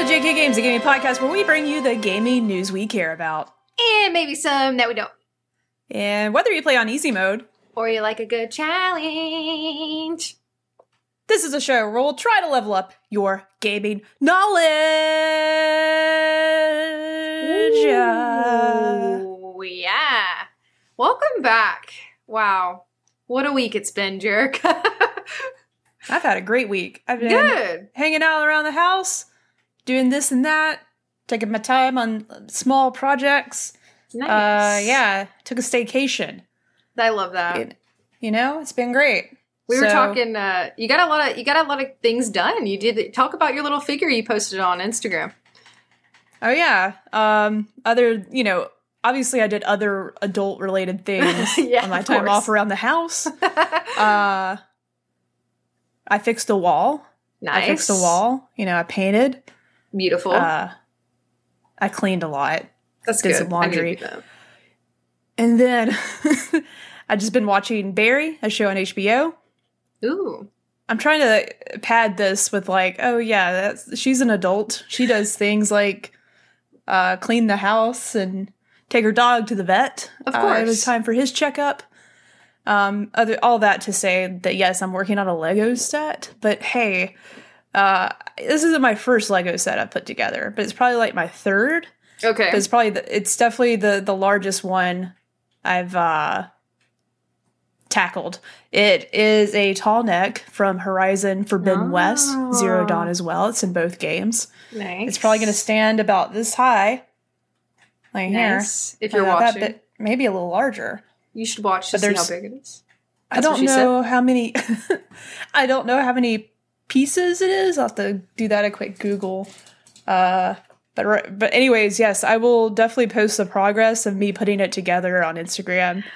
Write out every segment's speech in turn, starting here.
to JK Games, the gaming podcast where we bring you the gaming news we care about. And maybe some that we don't. And whether you play on easy mode, or you like a good challenge, this is a show where we'll try to level up your gaming knowledge. Ooh, yeah. Welcome back. Wow. What a week it's been, Jerica. I've had a great week. I've been good. Hanging out around the house, doing this and that, taking my time on small projects. Nice. Yeah, took a staycation. I love that. It's been great. We were talking. You got a lot of things done. You did talk about your little figure you posted on Instagram. Oh yeah. Obviously I did other adult related things on my time off around the house. I fixed a wall. Nice. I fixed a wall. I painted. Beautiful. I cleaned a lot. That's did good. some laundry. I need to do that. And then I've just been watching Barry, a show on HBO. Ooh. I'm trying to pad this with she's an adult. She does things like clean the house and take her dog to the vet. Of course. It was time for his checkup. All that to say that, yes, I'm working on a Lego set, but hey, this isn't my first Lego set I've put together, but it's probably like my third. Okay. But it's definitely the largest one I've tackled. It is a tall neck from Horizon Forbidden West, Zero Dawn as well. It's in both games. Nice. It's probably going to stand about this high. Like nice. Here. If you're watching. But maybe a little larger. You should watch to see how big it is. I don't know how many. I don't know how many pieces it is. I'll have to do that a quick Google. But anyways, yes, I will definitely post the progress of me putting it together on Instagram.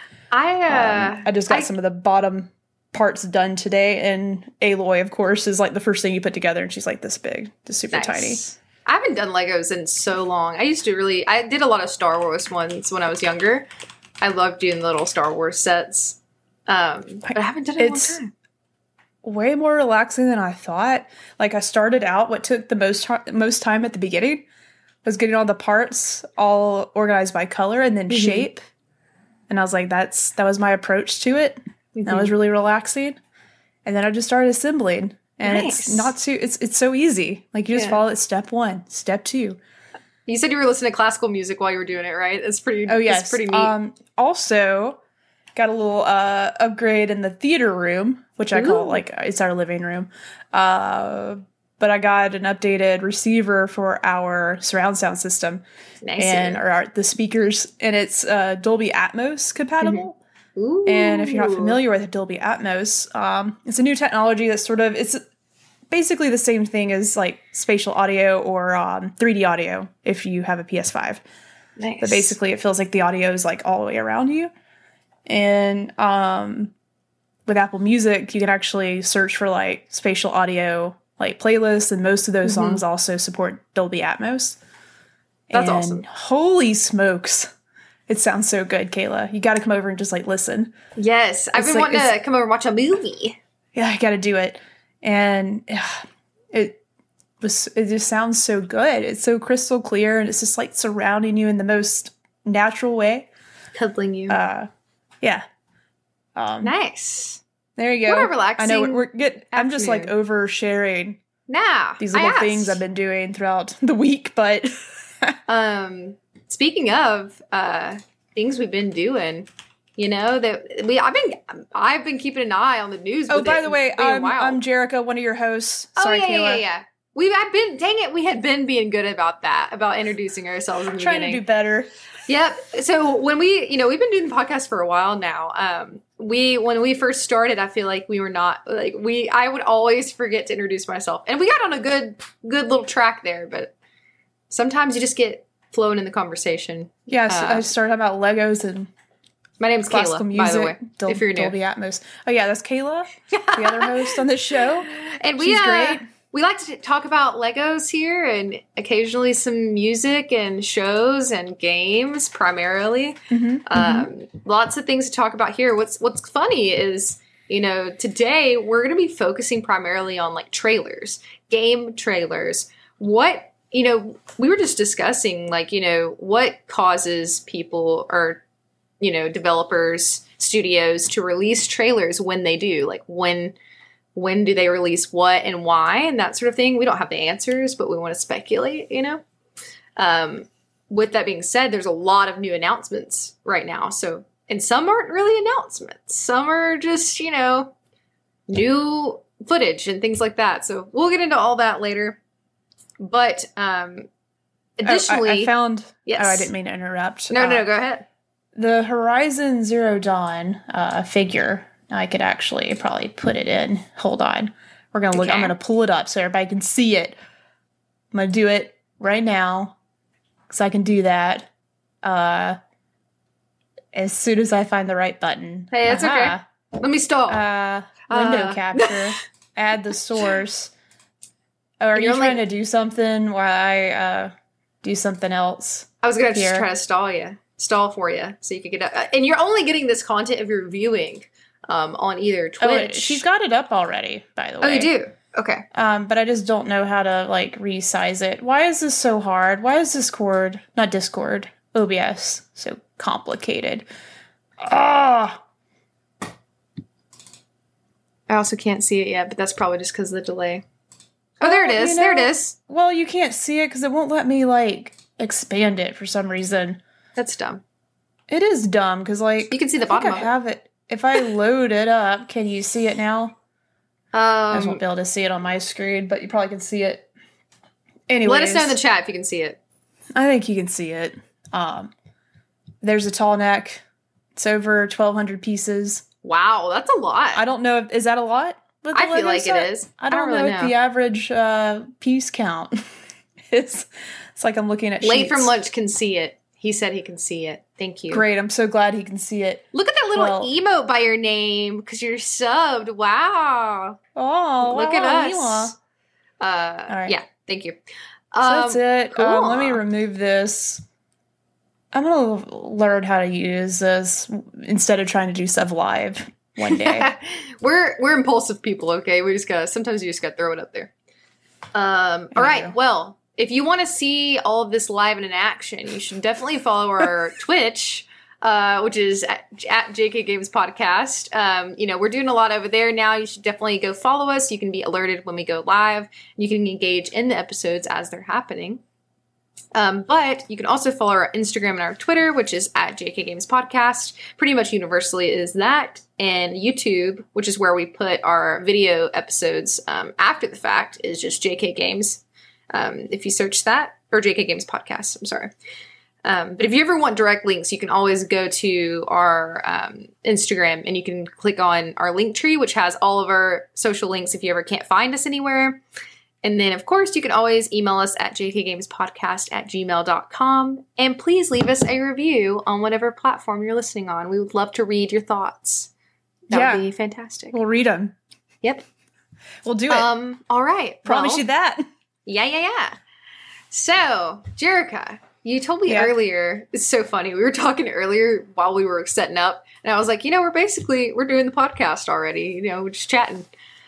I just got some of the bottom parts done today, and Aloy, of course, is like the first thing you put together, and she's like this big, just super tiny. I haven't done Legos in so long. I did a lot of Star Wars ones when I was younger. I love doing little Star Wars sets. But I haven't done it in a long time. Way more relaxing than I thought. Like, I started out, what took the most time at the beginning was getting all the parts all organized by color and then shape. And I was like, that was my approach to it. That was really relaxing. And then I just started assembling. And it's so easy. Like, you just follow it step 1, step 2. You said you were listening to classical music while you were doing it, right? It's pretty. Oh yes, it's pretty neat. Also, got a little upgrade in the theater room, which I call it's our living room. But I got an updated receiver for our surround sound system, and the speakers, and it's Dolby Atmos compatible. Ooh. And if you're not familiar with Dolby Atmos, it's a new technology that's it's basically the same thing as like spatial audio or 3D audio if you have a PS5. Nice. But basically it feels like the audio is like all the way around you. And with Apple Music, you can actually search for like spatial audio like playlists, and most of those songs also support Dolby Atmos. That's awesome. Holy smokes. It sounds so good, Kayla. You got to come over and just like listen. Yes. I've been wanting to come over and watch a movie. Yeah, I got to do it. And it just sounds so good. It's so crystal clear, and it's just like surrounding you in the most natural way. Cuddling you. Yeah. Nice. There you go. What a relaxing. I know we're good. I'm just like oversharing. These little things I've been doing throughout the week, but speaking of things we've been doing. I've been keeping an eye on the news. Oh, by the way, I'm Jerica, one of your hosts. Sorry, Kayla. Yeah. We had been being good about that, about introducing ourselves in the beginning. Trying to do better. Yep. So when we've been doing the podcast for a while now. When we first started, I feel like we were not I would always forget to introduce myself, and we got on a good little track there. But sometimes you just get flown in the conversation. Yes, I started talking about Legos and. My name's classical Kayla, music, by the way, if you're new. Dolby Atmos. Oh, yeah, that's Kayla, the other host on this show. And she's great. We like to talk about Legos here and occasionally some music and shows and games, primarily. Lots of things to talk about here. What's funny is, today we're going to be focusing primarily on, trailers, game trailers. What we were just discussing, like, what causes people or, developers, studios to release trailers when they do. Like, when do they release what and why and that sort of thing. We don't have the answers, but we want to speculate, With that being said, there's a lot of new announcements right now. So, and some aren't really announcements. Some are just, new footage and things like that. So we'll get into all that later. But additionally, I found. Yes. Oh, I didn't mean to interrupt. No, go ahead. The Horizon Zero Dawn figure. I could actually probably put it in. Hold on. We're gonna look. Okay. I'm gonna pull it up so everybody can see it. I'm gonna do it right now, because I can do that. As soon as I find the right button. Hey, it's okay. Let me stop. Window capture. Add the source. Oh, are you trying to do something while I do something else? I was going to just try to stall for you so you could get up. And you're only getting this content if you're viewing on either Twitch. Oh, she's got it up already, by the way. Oh, you do? Okay. But I just don't know how to, resize it. Why is this so hard? Why is OBS so complicated? Ah! I also can't see it yet, but that's probably just because of the delay. Oh, there it is. There it is. Well, you can't see it because it won't let me, expand it for some reason. That's dumb. It is dumb because, you can see the bottom of it. I have it. If I load it up, can you see it now? I just won't be able to see it on my screen, but you probably can see it. Anyways. Let us know in the chat if you can see it. I think you can see it. There's a tall neck. It's over 1,200 pieces. Wow, that's a lot. I don't know. Is that a lot? I feel like it is. I don't know what the average piece count is. It's like I'm looking at Late sheets. from lunch can see it. He said he can see it. Thank you. Great. I'm so glad he can see it. Look at that little emote by your name because you're subbed. Wow. Oh, look at us. All right. Yeah. Thank you. So that's it. Cool. Let me remove this. I'm going to learn how to use this instead of trying to do stuff live one day. We're impulsive people, okay? Sometimes you just gotta throw it up there. All right. Well, if you want to see all of this live and in action, you should definitely follow our Twitch, which is at JK Games Podcast. We're doing a lot over there now. You should definitely go follow us. You can be alerted when we go live. You can engage in the episodes as they're happening. But you can also follow our Instagram and our Twitter, which is at JK Games Podcast. Pretty much universally is that. And YouTube, which is where we put our video episodes after the fact, is just JK Games. If you search that, or JK Games Podcast, I'm sorry. But if you ever want direct links, you can always go to our Instagram and you can click on our link tree, which has all of our social links if you ever can't find us anywhere. And then, of course, you can always email us at jkgamespodcast@gmail.com. And please leave us a review on whatever platform you're listening on. We would love to read your thoughts. That would be fantastic. We'll read them. Yep. We'll do it. All right. Promise you that. Yeah. So, Jerica, you told me earlier, it's so funny. We were talking earlier while we were setting up. And I was like, we're doing the podcast already. We're just chatting.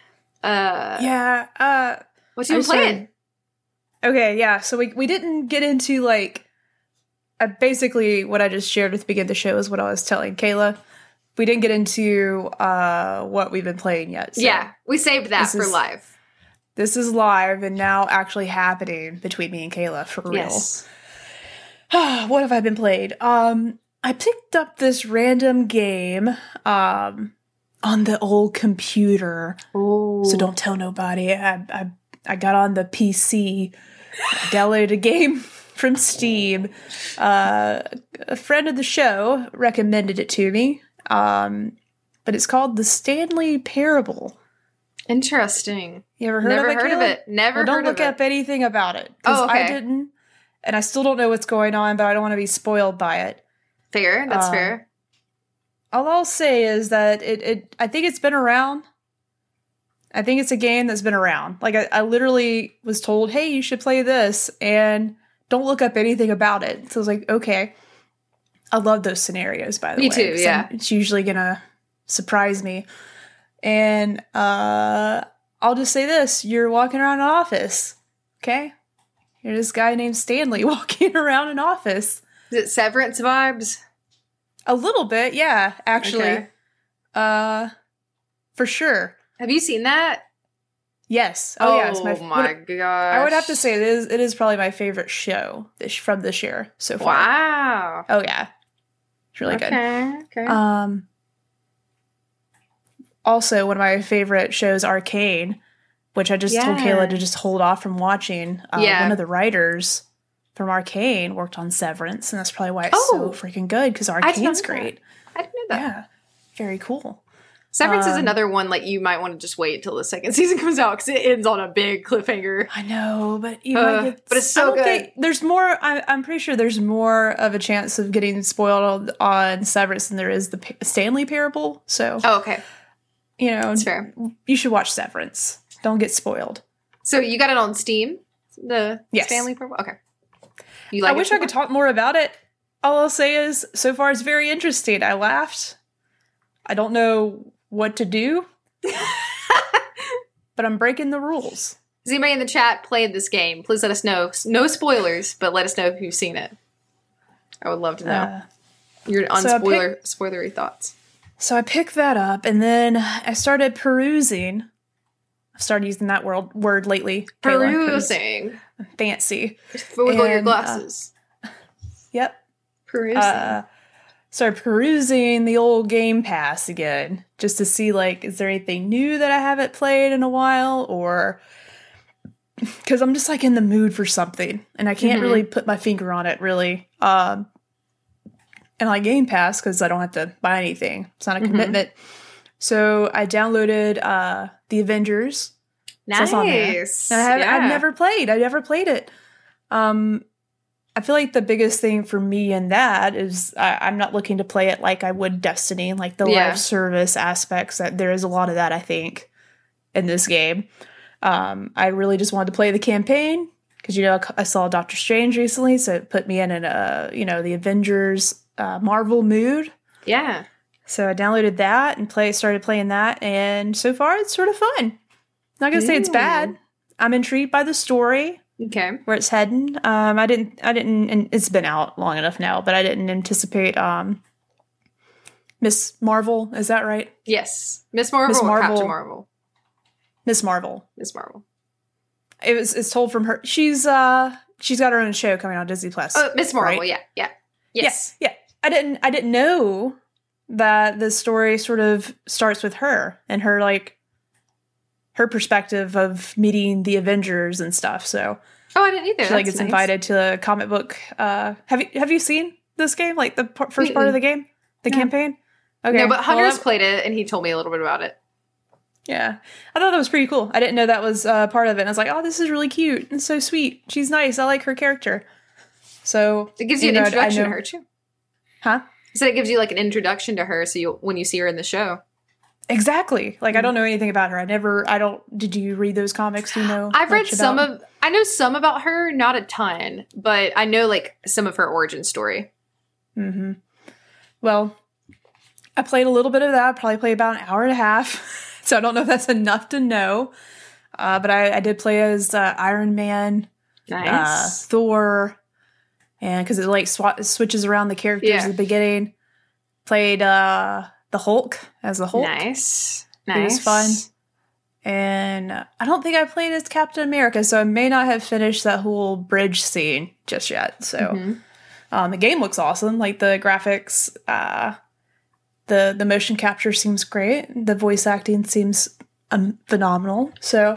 What you been playing? Okay, yeah. So we didn't get into basically what I just shared at the beginning of the show is what I was telling Kayla. We didn't get into what we've been playing yet. So yeah, we saved that for live. This is live and now actually happening between me and Kayla for real. Yes. What have I been played? I picked up this random game on the old computer. Ooh. So don't tell nobody. I got on the PC, downloaded a game from Steam. A friend of the show recommended it to me, but it's called The Stanley Parable. Interesting. You ever heard of it? Never heard of it. Never heard of it. Don't look up anything about it. Because I didn't, and I still don't know what's going on, but I don't want to be spoiled by it. Fair. That's fair. All I'll say is that I think it's been around. I think it's a game that's been around. I literally was told, hey, you should play this, and don't look up anything about it. So I was like, okay. I love those scenarios, by the way. Me too, yeah. It's usually going to surprise me. And I'll just say this. You're walking around an office, okay? You're this guy named Stanley walking around an office. Is it Severance vibes? A little bit, yeah, actually. Okay. For sure. Have you seen that? Yes. Oh, yeah. It's my gosh. I would have to say it is probably my favorite show from this year so far. Wow. Oh yeah. It's really good. Okay. Also, one of my favorite shows, Arcane, which I just told Kayla to just hold off from watching. One of the writers from Arcane worked on Severance, and that's probably why it's so freaking good, because Arcane's great. I didn't know that. Yeah. Very cool. Severance is another one, like, you might want to just wait until the second season comes out, because it ends on a big cliffhanger. I know, but you might get... But it's so good. There's more... I'm pretty sure there's more of a chance of getting spoiled on Severance than there is the Stanley Parable, so... Oh, okay. You know... That's fair. You should watch Severance. Don't get spoiled. So you got it on Steam? The Stanley Parable? Okay. You like I wish I could talk more about it. All I'll say is, so far it's very interesting. I laughed. I don't know what to do, but I'm breaking the rules. Has anybody in the chat played this game? Please let us know. No spoilers, but let us know if you've seen it. I would love to know your spoilery thoughts. So I picked that up, and then I started perusing. I've started using that word lately. Perusing. Fancy. Wiggle your glasses. Yep. Perusing. Started perusing the old Game Pass again, just to see, like, is there anything new that I haven't played in a while, or... Because I'm just, like, in the mood for something, and I can't really put my finger on it, really. And I like Game Pass, because I don't have to buy anything. It's not a commitment. So I downloaded The Avengers. Nice. So I've never played. I never played it. I feel like the biggest thing for me in that is I'm not looking to play it like I would Destiny, like the live service aspects. That there is a lot of that, I think, in this game. I really just wanted to play the campaign because, you know, I saw Doctor Strange recently, so it put me in the Avengers Marvel mood. Yeah. So I downloaded that and started playing that, and so far it's sort of fun. Not gonna say it's bad. I'm intrigued by the story. Okay. Where it's heading. I didn't, and it's been out long enough now, but I didn't anticipate, Miss Marvel, is that right? Yes. Miss Marvel or Captain Marvel? Miss Marvel. Miss Marvel. It's told from her. She's got her own show coming on Disney Plus. Oh, Miss Marvel, right? Yeah. Yes. Yeah. I didn't know that the story sort of starts with her and her, like, her perspective of meeting the Avengers and stuff. So, I didn't either. She like gets invited to a comic book. Have you seen this game? Like the first part of the game, the campaign? Okay, no, but Hunter's played it, and he told me a little bit about it. Yeah, I thought that was pretty cool. I didn't know that was part of it. And I was like, oh, this is really cute and so sweet. She's nice. I like her character. So it gives you an introduction to her too. Huh? So it gives you like an introduction to her. So when you see her in the show. Exactly. Like, I don't know anything about her. Did you read those comics? Do you know? I've read I know some about her, not a ton, but I know, like, some of her origin story. Mm-hmm. Well, I played a little bit of that. Probably played about an hour and a half. So I don't know if that's enough to know. But I did play as Iron Man, Thor, and because it, like, switches around the characters at the beginning. Played, the Hulk as the Hulk. Nice. It was fun. And I don't think I played as Captain America, so I may not have finished that whole bridge scene just yet. So the game looks awesome. Like, the graphics, the motion capture seems great. The voice acting seems phenomenal. So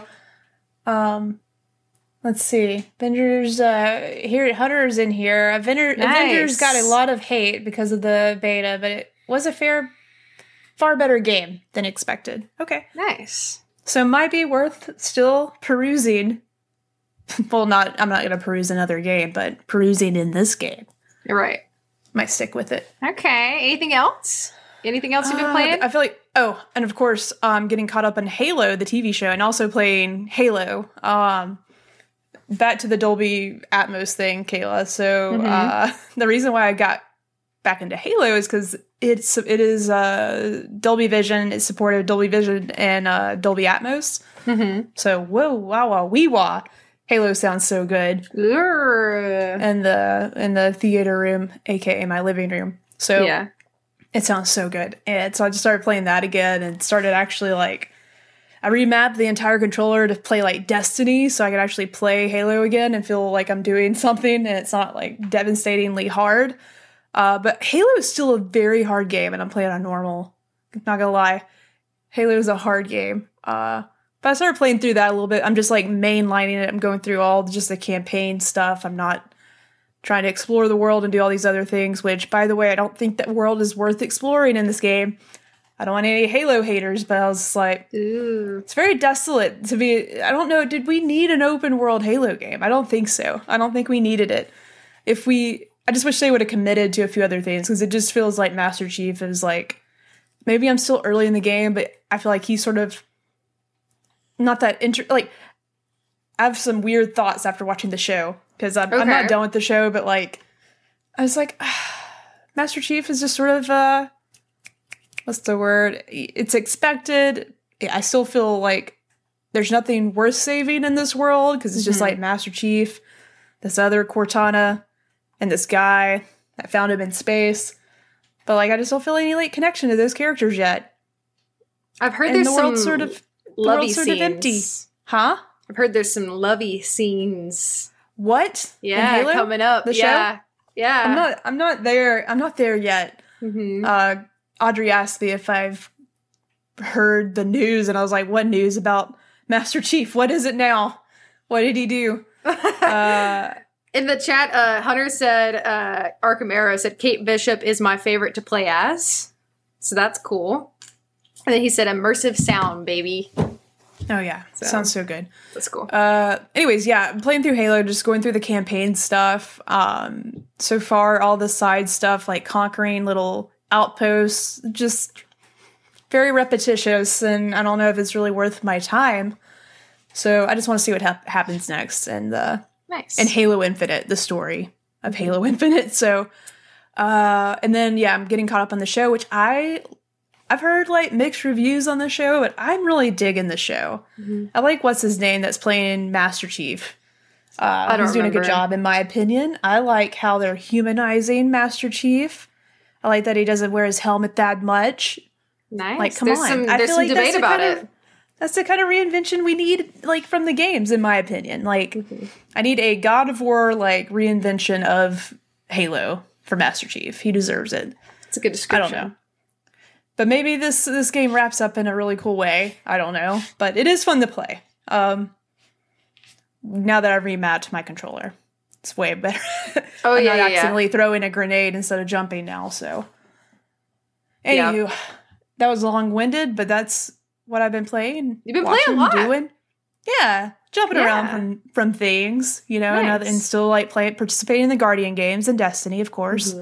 let's see. Avengers, here, Hunter's in here. Avengers got a lot of hate because of the beta, but it was a far better game than expected. Okay. Nice. So it might be worth still perusing. Well, I'm not going to peruse another game, but perusing in this game. You're right. Might stick with it. Okay. Anything else? Anything else you've been playing? I feel like, and of course, getting caught up on Halo, the TV show, and also playing Halo. Back to the Dolby Atmos thing, Kayla. So the reason why I got back into Halo is because it is Dolby Vision. It's supported Dolby Vision and Dolby Atmos. So whoa, wow, wee wah. Halo sounds so good Urgh. in the theater room, aka my living room. So Yeah. it sounds so good. And so I just started playing that again and started actually like I remapped the entire controller to play like Destiny so I could actually play Halo again and feel like I'm doing something and it's not like devastatingly hard. But Halo is still a very hard game and I'm playing on normal. Not gonna lie. Halo is a hard game. But I started playing through that a little bit. I'm just like mainlining it. I'm going through all just the campaign stuff. I'm not trying to explore the world and do all these other things, which, by the way, I don't think that world is worth exploring in this game. I don't want any Halo haters, but I was just like, Ooh. it's very desolate to be. I don't know. Did we need an open world Halo game? I don't think so. I don't think we needed it. I just wish they would have committed to a few other things because it just feels like Master Chief is like, maybe I'm still early in the game, but I feel like he's sort of not that like. I have some weird thoughts after watching the show because I'm not done with the show, but like, I was like, Master Chief is just sort of what's the word? It's expected. I still feel like there's nothing worth saving in this world because it's just like Master Chief, this other Cortana, and this guy that found him in space. But like, I just don't feel any like connection to those characters yet. I've heard and there's the some world's sort of lovey sort scenes. of empty, huh? I've heard there's some lovey scenes. What? Yeah, in Halo? coming up. The yeah. show? Yeah. I'm not there. I'm not there yet. Mm-hmm. Audrey asked me if I've heard the news, and I was like, "What news about Master Chief? What is it now? What did he do?" In the chat, Hunter said, Arkham Arrow said, Kate Bishop is my favorite to play as. So that's cool. And then he said, immersive sound, baby. Oh, yeah. Sounds so good. That's cool. Anyways, yeah, I'm playing through Halo, just going through the campaign stuff. So far, all the side stuff, like conquering little outposts, just very repetitious, and I don't know if it's really worth my time. So I just want to see what happens next. And nice. And Halo Infinite, the story of Halo Infinite. So, and then, yeah, I'm getting caught up on the show, which I've heard like mixed reviews on the show, but I'm really digging the show. I like what's his name that's playing Master Chief. He's doing a good job, in my opinion. I like how they're humanizing Master Chief. I like that he doesn't wear his helmet that much. Nice. Like, come there's on. There's some debate about it. That's the kind of reinvention we need, like, from the games, in my opinion. Like, I need a God of War, like, reinvention of Halo for Master Chief. He deserves it. It's a good description. I don't know. But maybe this game wraps up in a really cool way. I don't know. But it is fun to play. Now that I've remapped my controller. It's way better. Oh, I'm yeah, not accidentally throwing a grenade instead of jumping now, so. Anywho, that was long-winded, but that's what I've been playing. You've been playing a lot. Doing. Yeah, jumping around from things, you know, Nice. and still like participating in the Guardian games and Destiny, of course.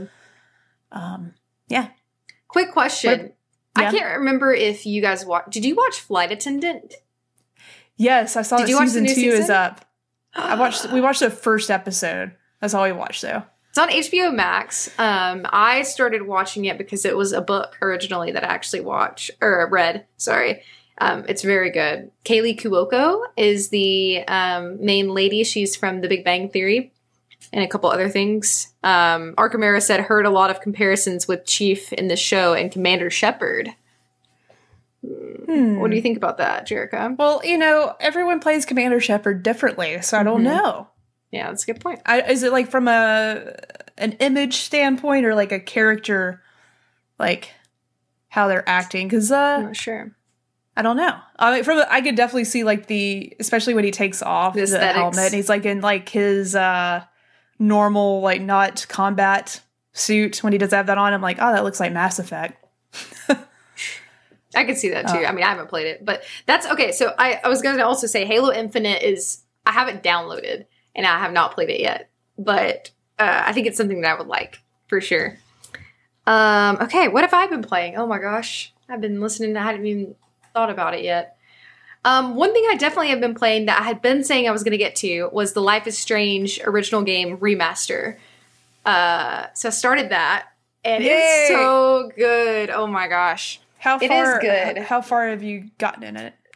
Yeah. Quick question. Yeah. I can't remember if you guys watched. Did you watch Flight Attendant? Yes, I saw Did that you watch the season new 2 season? is up. We watched the first episode. That's all we watched, though. It's on HBO Max. I started watching it because it was a book originally that I actually read. Sorry. It's very good. Kaylee Cuoco is the main lady. She's from The Big Bang Theory and a couple other things. Arkham said heard a lot of comparisons with Chief in the show and Commander Shepard. What do you think about that, Jerica? Well, you know, everyone plays Commander Shepard differently, so I don't know. Yeah, that's a good point. Is it like from an image standpoint or like a character, like how they're acting? Because I'm not sure. I don't know. I mean, I could definitely see like especially when he takes off the helmet, and he's like in like his normal like not combat suit. When he does have that on, I'm like, oh, that looks like Mass Effect. I could see that too. I mean, I haven't played it, but that's okay. So I was going to also say Halo Infinite I have it downloaded and I have not played it yet, but I think it's something that I would like for sure. Okay, what have I been playing? Oh my gosh, I've been listening. I hadn't even thought about it yet. One thing I definitely have been playing that I had been saying I was going to get to was the Life is Strange original game remaster. So I started that and it's so good. Oh my gosh. How far? It is good. How far have you gotten in it?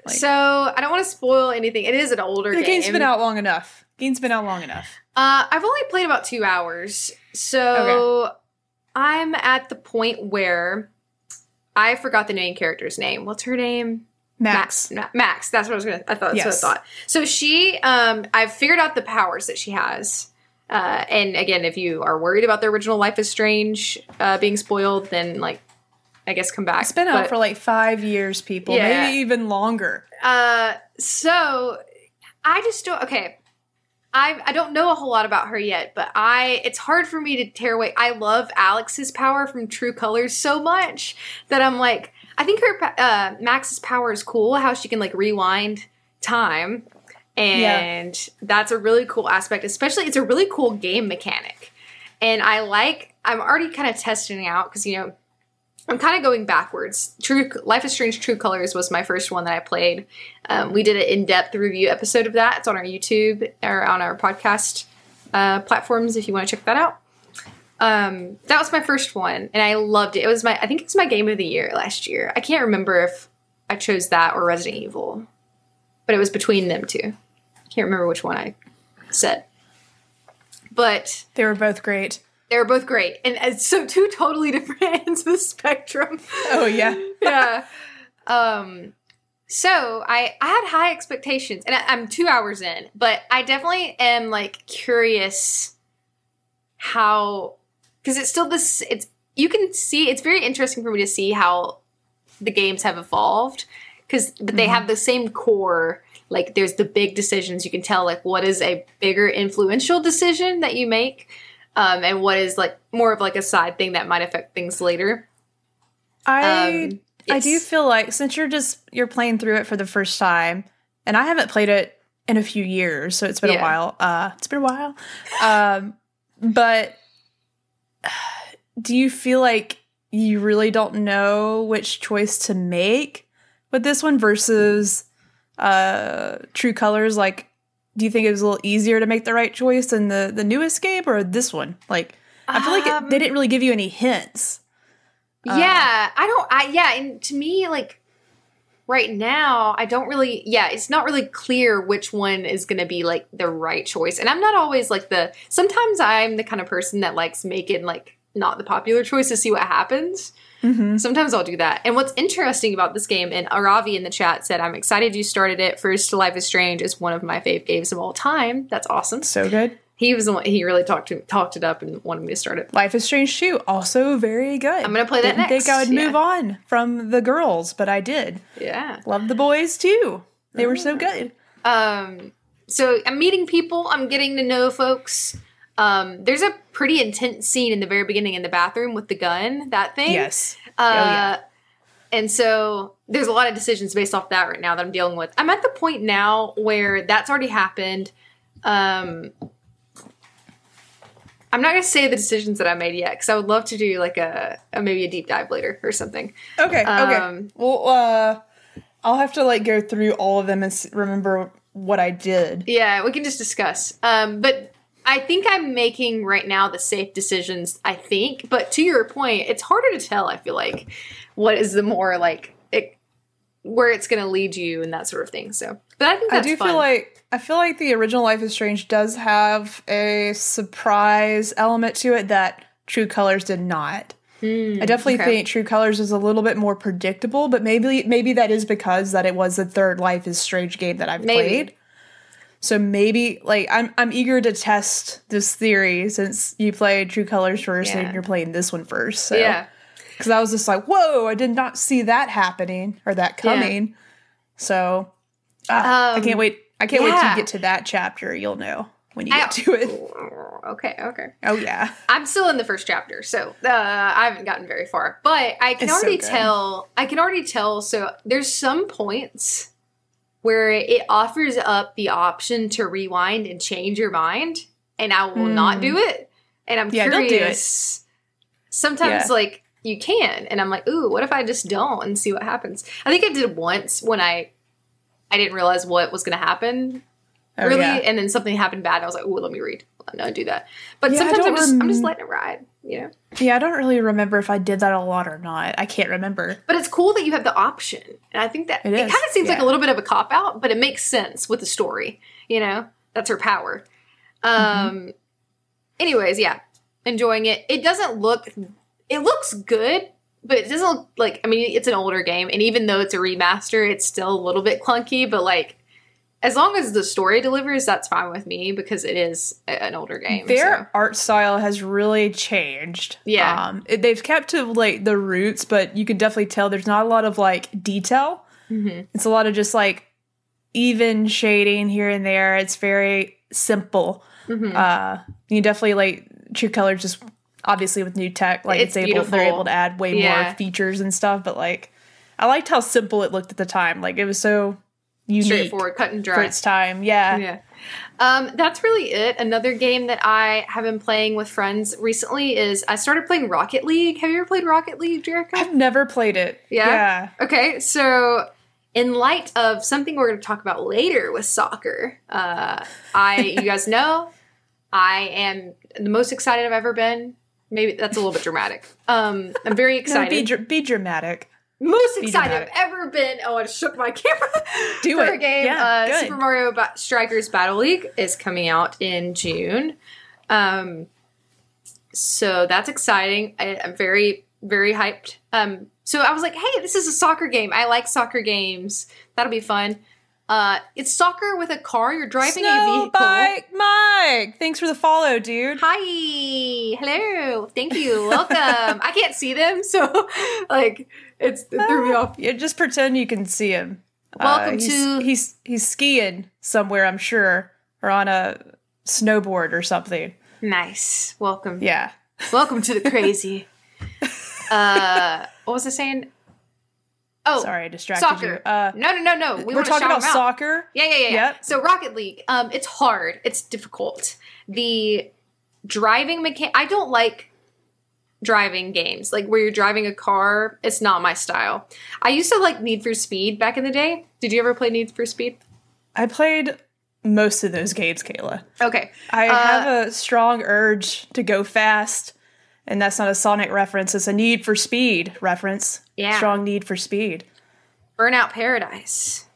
So I don't want to spoil anything. It is an older game. The game's been out long enough. I've only played about 2 hours. So I'm at the point where I forgot the main character's name. What's her name? Max. Max. That's what I thought. That's what I thought. So she, I've figured out the powers that she has. And again, if you are worried about the original Life is Strange being spoiled, then like, I guess come back. It's been out for like 5 years, people. Yeah. Maybe even longer. So I just don't, okay. I don't know a whole lot about her yet, but it's hard for me to tear away. I love Alex's power from True Colors so much that I'm like, I think her, Max's power is cool, how she can like rewind time. And that's a really cool aspect, especially it's a really cool game mechanic. And I'm already kind of testing it out because, you know, I'm kind of going backwards. Life is Strange True Colors was my first one that I played. We did an in-depth review episode of that. It's on our YouTube or on our podcast platforms if you want to check that out. That was my first one, and I loved it. I think it was my game of the year last year. I can't remember if I chose that or Resident Evil, but it was between them two. I can't remember which one I said. But they were both great. They were both great. And so two totally different ends of the spectrum. Oh, yeah. Yeah. So I had high expectations. And I'm 2 hours in. But I definitely am, like, curious how... Because it's still this... You can see... It's very interesting for me to see how the games have evolved. But they have the same core... Like, there's the big decisions. You can tell, like, what is a bigger influential decision that you make... and what is like more of like a side thing that might affect things later. I do feel like since you're playing through it for the first time, and I haven't played it in a few years, so it's been a while. But do you feel like you really don't know which choice to make with this one versus True Colors? Like, do you think it was a little easier to make the right choice than the newest game or this one? Like, I feel like they didn't really give you any hints. Yeah, and to me, like, right now, I don't really, it's not really clear which one is going to be, like, the right choice. And I'm not always, like, sometimes I'm the kind of person that likes making, like, not the popular choice to see what happens. Mm-hmm. Sometimes I'll do that. And what's interesting about this game, and Aravi in the chat said, I'm excited you started it. First, Life is Strange is one of my fave games of all time. That's awesome. So good. He was the one, he really talked it up and wanted me to start it. Life is Strange 2, also very good. I'm going to play that next. Didn't think I would move on from the girls, but I did. Yeah. Love the boys too. They were so good. So I'm meeting people. I'm getting to know folks. There's a pretty intense scene in the very beginning in the bathroom with the gun, that thing. Yes. And so there's a lot of decisions based off that right now that I'm dealing with. I'm at the point now where that's already happened. I'm not going to say the decisions that I made yet because I would love to do like maybe a deep dive later or something. Okay. Well, I'll have to like go through all of them and remember what I did. Yeah, we can just discuss. But I think I'm making right now the safe decisions, I think. But to your point, it's harder to tell, I feel like, what is the more like where it's going to lead you and that sort of thing. So, but I think that's fun. I feel like the original Life is Strange does have a surprise element to it that True Colors did not. I definitely think True Colors is a little bit more predictable, but maybe that is because that it was the third Life is Strange game that I've played. So maybe like I'm eager to test this theory since you played True Colors first and you're playing this one first. So. Yeah. Because I was just like, whoa, I did not see that happening or that coming. Yeah. So I can't wait. I can't wait to get to that chapter. You'll know when you get to it. Okay. Oh, yeah. I'm still in the first chapter, so I haven't gotten very far. But I can already tell. So there's some points where it offers up the option to rewind and change your mind, and I will not do it. And I'm curious. Don't do it. Sometimes, like, you can, and I'm like, ooh, what if I just don't and see what happens? I think I did it once when I didn't realize what was going to happen, Oh, really, yeah. and then something happened bad. I was like, "Oh, let me read." No, do that. But Yeah, I sometimes don't I'm just letting it ride, you know. Yeah, I don't really remember if I did that a lot or not. I can't remember. But it's cool that you have the option, and I think that It it is, kind of seems like yeah. a little bit of a cop out, but it makes sense with the story. You know, that's her power. Anyways, yeah, enjoying it. It doesn't look. It looks good, but it doesn't look like. I mean, it's an older game, and even though it's a remaster, it's still a little bit clunky. But like, as long as the story delivers, that's fine with me because it is an older game. Their art style has really changed. Yeah. They've kept to like the roots, but you can definitely tell there's not a lot of like detail. It's a lot of just like even shading here and there. It's very simple. You definitely like True Colors just obviously with new tech, like It's they're beautiful. able to add way Yeah. more features and stuff. But like, I liked how simple it looked at the time. Like it was so unique Straightforward, cut and for dry. its time. Yeah. Yeah. That's really it. Another game that I have been playing with friends recently is I started playing Rocket League. Have you ever played Rocket League, Jericho? I've never played it. Yeah? Okay, so in light of something we're going to talk about later with soccer, you guys know I am the most excited I've ever been. Maybe that's a little bit dramatic. I'm very No, excited. be dramatic. Most excited I've dramatic. ever been. Oh, I just shook my camera. Do for it. a game. Yeah, good. Super Mario Strikers Battle League is coming out in June. So that's exciting. I'm very, very hyped. So I was like, hey, this is a soccer game. I like soccer games. That'll be fun. It's soccer with a car. You're driving a vehicle. Snowbike Mike! Thanks for the follow, dude. Hi. Hello. Thank you. Welcome. I can't see them, so like it threw me off. Yeah, just pretend you can see him. Welcome he's skiing somewhere, I'm sure, or on a snowboard or something. Nice. Welcome. Yeah. Welcome to the crazy. What was I saying? Oh, Sorry, I distracted soccer. you. No. We're talking about soccer. Yeah. Yep. So Rocket League. It's hard. It's difficult. The driving I don't like driving games. Like where you're driving a car. It's not my style. I used to like Need for Speed back in the day. Did you ever play Need for Speed? I played most of those games, Kayla. Okay. I have a strong urge to go fast, and that's not a Sonic reference. It's a Need for Speed reference. Yeah. Strong need for speed. Burnout Paradise.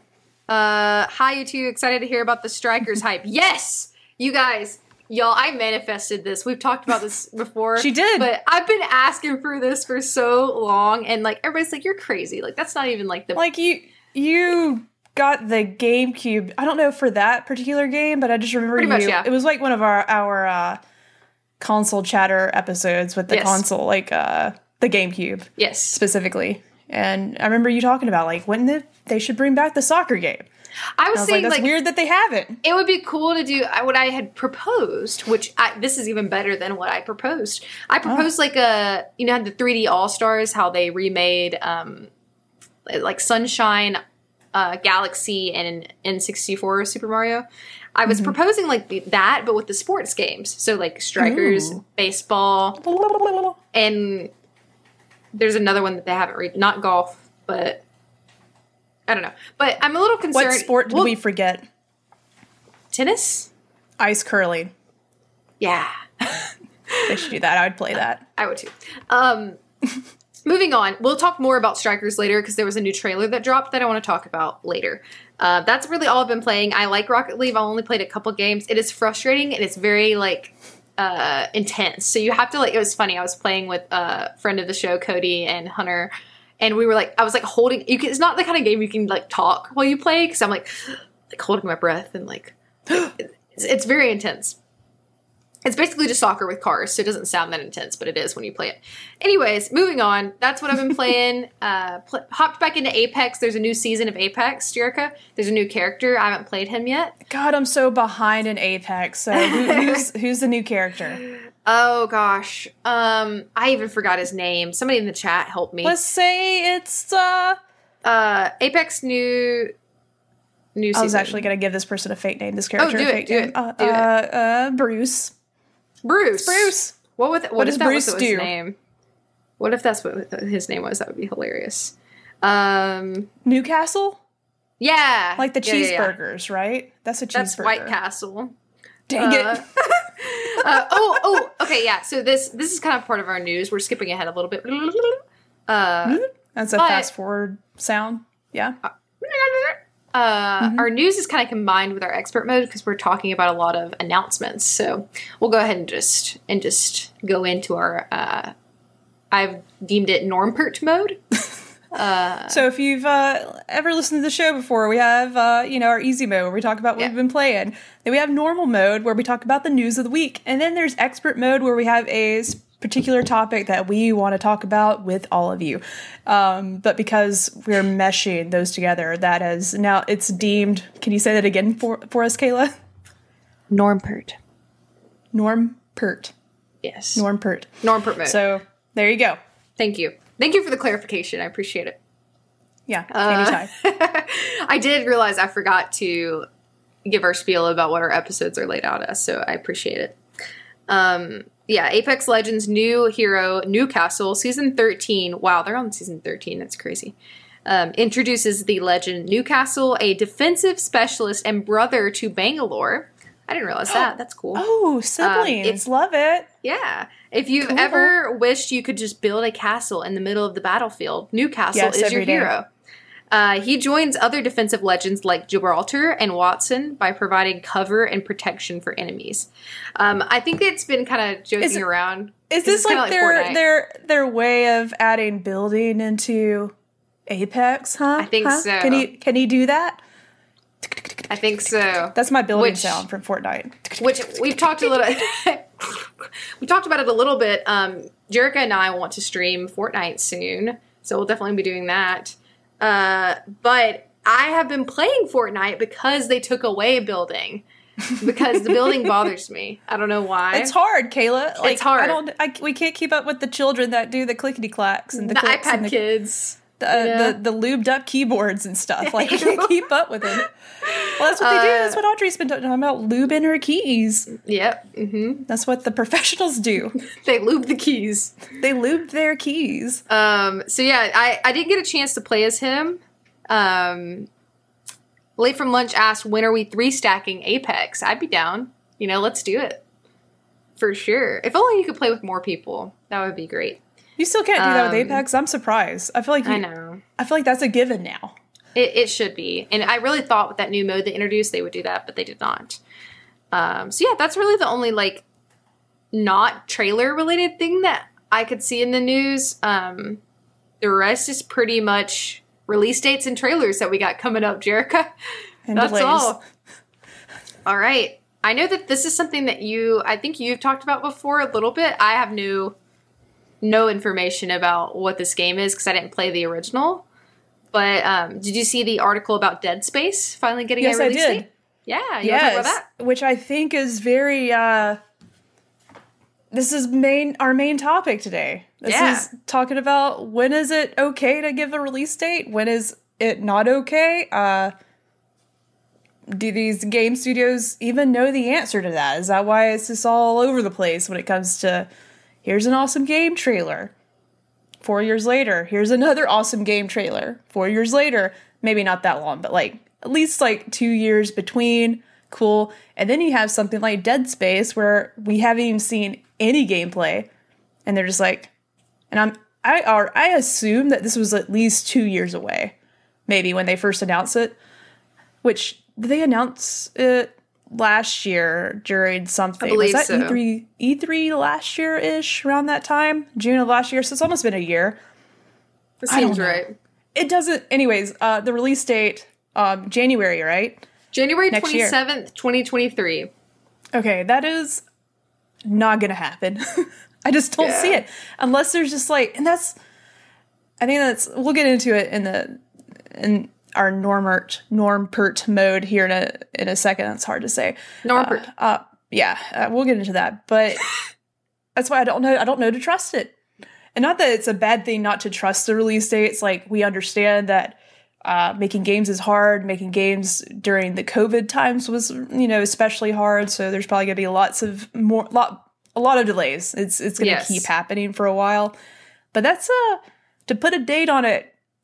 Hi, you two. Excited to hear about the Strikers hype. Yes! You guys, y'all, I manifested this. We've talked about this before. She did. But I've been asking for this for so long, and like everybody's like, you're crazy. Like, that's not even like the... Like, you got the GameCube. I don't know for that particular game, but I just remember Pretty much, yeah. It was like one of our console chatter episodes with the Yes. console, like the GameCube Yes. specifically. And I remember you talking about like when they should bring back the soccer game. I was I was like, saying, that's like, weird that they haven't. it would be cool to do what I had proposed, which this is even better than what I proposed. I proposed like had the 3D All-Stars, how they remade like Sunshine, Galaxy, and N64 Super Mario. I was proposing like that, but with the sports games. So like Strikers, Ooh. baseball, and there's another one that they haven't read. Not golf, but I don't know. But I'm a little concerned. What sport did we forget? Tennis? Ice curling. Yeah. They should do that. I would play that. I would too. Moving on. We'll talk more about Strikers later because there was a new trailer that dropped that I want to talk about later. That's really all I've been playing. I like Rocket League. I only played a couple games. It is frustrating and it's very like intense. So you have to like, it was funny. I was playing with a friend of the show, Cody and Hunter, and we were like, I was like holding, it's not the kind of game you can like talk while you play because I'm like holding my breath and like, it's very intense. It's basically just soccer with cars, so it doesn't sound that intense, but it is when you play it. Anyways, moving on. That's what I've been playing. Hopped back into Apex. There's a new season of Apex, Jerica. There's a new character. I haven't played him yet. God, I'm so behind in Apex. So who's the new character? Oh, gosh. I even forgot his name. Somebody in the chat help me. Let's say it's Apex new season. I was actually going to give this person a fake name. This character do a it, fake do name. it. Bruce. Bruce. What does if that Bruce was do? his name? What if that's what his name was? That would be hilarious. Newcastle? Yeah. Like the Yeah, yeah, yeah. cheeseburgers, right? That's a cheeseburger. That's White Castle. Dang it. Okay, yeah. So this is kind of part of our news. We're skipping ahead a little bit. That's a fast forward sound. Yeah. Our news is kind of combined with our expert mode because we're talking about a lot of announcements. So we'll go ahead and just go into our I've deemed it Normpert mode. So if you've ever listened to the show before, we have our easy mode where we talk about what we've been playing. Then we have normal mode where we talk about the news of the week, and then there's expert mode where we have a particular topic that we want to talk about with all of you. But because we're meshing those together, that is now it's deemed. Can you say that again for us, Kayla? Normpert. Normpert. Yes. Normpert. Normpert mode. So there you go. Thank you. Thank you for the clarification. I appreciate it. Yeah, anytime. I did realize I forgot to give our spiel about what our episodes are laid out as, so I appreciate it. Apex Legends new hero, Newcastle, Season 13. Wow, they're on Season 13. That's crazy. Introduces the legend Newcastle, a defensive specialist and brother to Bangalore. I didn't realize that. That's cool. Oh, siblings. Love it. Yeah. If you've ever wished you could just build a castle in the middle of the battlefield, Newcastle is your hero. He joins other defensive legends like Gibraltar and Watson by providing cover and protection for enemies. I think it's been kind of joking around. Is this like their way of adding building into Apex, huh? I think so. Can he do that? I think so. That's my building sound from Fortnite. Which we've talked a little. We talked about it a little bit. Jerica and I want to stream Fortnite soon, so we'll definitely be doing that. But I have been playing Fortnite because they took away building. Because the building bothers me. I don't know why. It's hard, Kayla. It's hard. We can't keep up with the children that do the clickety clacks and the iPad and kids. The lubed up keyboards and stuff. Like, I can't keep up with it. Well, that's what they do. That's what Audrey's been talking about, lubing her keys. Yep. Mm-hmm. That's what the professionals do. They lube the keys. They lubed their keys. So yeah, I didn't get a chance to play as him. Late from Lunch asked, when are we 3-stacking Apex? I'd be down. Let's do it. For sure. If only you could play with more people. That would be great. You still can't do that with Apex? I'm surprised. I feel like I know. I feel like that's a given now. It should be. And I really thought with that new mode they introduced they would do that, but they did not. So yeah, that's really the only not trailer related thing that I could see in the news. The rest is pretty much release dates and trailers that we got coming up, Jerica. And that's delays. All right. I know that this is something that I think you've talked about before a little bit. I have no information about what this game is because I didn't play the original. But did you see the article about Dead Space finally getting a release date? Yes, I did. Yeah, you want to talk about that? Which I think is very. This is our main topic today. This is talking about when is it okay to give a release date? When is it not okay? Do these game studios even know the answer to that? Is that why it's just all over the place when it comes to here's an awesome game trailer? 4 years later, here's another awesome game trailer. 4 years later, maybe not that long, but at least 2 years between. Cool. And then you have something like Dead Space where we haven't even seen any gameplay, and they're just and I assume that this was at least 2 years away, maybe when they first announced it. Which did they announce it last year during something? I believe was that so. E3 last year ish around that time, June of last year? So it's almost been a year. That seems right. It doesn't. Anyways, the release date, January, right? January 27th, 2023. Okay, that is not gonna happen. I just don't see it unless there's just and that's. I think we'll get into it in our Normpert mode here in a second. That's hard to say. Normpert. We'll get into that, but that's why I don't know to trust it. And not that it's a bad thing not to trust the release dates. We understand that making games is hard. Making games during the COVID times was, especially hard. So there's probably gonna be a lot of delays. It's gonna keep happening for a while. But that's to put a date on it.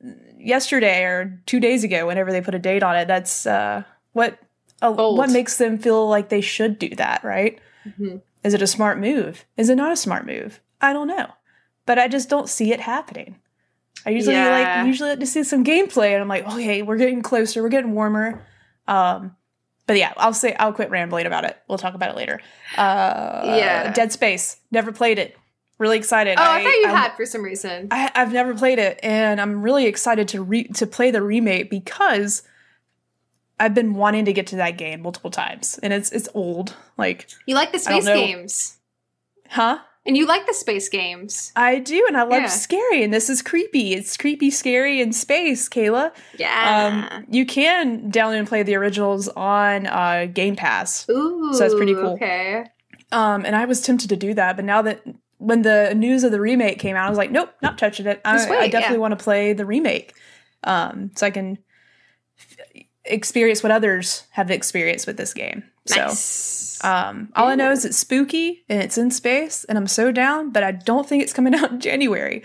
yesterday or 2 days ago, whenever they put a date on it. That's what makes them feel like they should do that, right? Mm-hmm. Is it a smart move? Is it not a smart move? I don't know. But I just don't see it happening. I usually like to see some gameplay, and I'm like, okay, we're getting closer, we're getting warmer. But yeah, I'll quit rambling about it. We'll talk about it later. Dead Space. Never played it. Really excited. Oh, I thought you had for some reason. I've never played it, and I'm really excited to play the remake because I've been wanting to get to that game multiple times, and it's old. Like, you like the space games, huh? And you like the space games. I do, and I love scary, and this is creepy. It's creepy, scary in space, Kayla. Yeah. You can download and play the originals on Game Pass. Ooh, so that's pretty cool. Okay. And I was tempted to do that, but now that when the news of the remake came out, I was like, nope, not touching it. I definitely want to play the remake, so I can experience what others have experienced with this game. Nice. So, all I know is it's spooky and it's in space, and I'm so down, but I don't think it's coming out in January.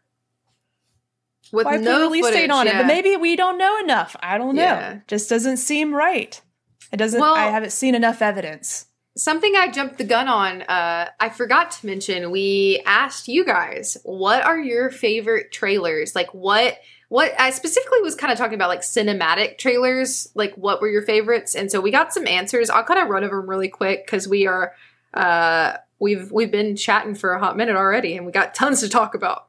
With no release date on it, but maybe we don't know enough. I don't know. Yeah. Just doesn't seem right. It doesn't. I haven't seen enough evidence. Something I jumped the gun on, I forgot to mention, we asked you guys, what are your favorite trailers? Like, what I specifically was kind of talking about, like, cinematic trailers, like, what were your favorites? And so we got some answers. I'll kind of run over them really quick, because we are, we've been chatting for a hot minute already, and we got tons to talk about.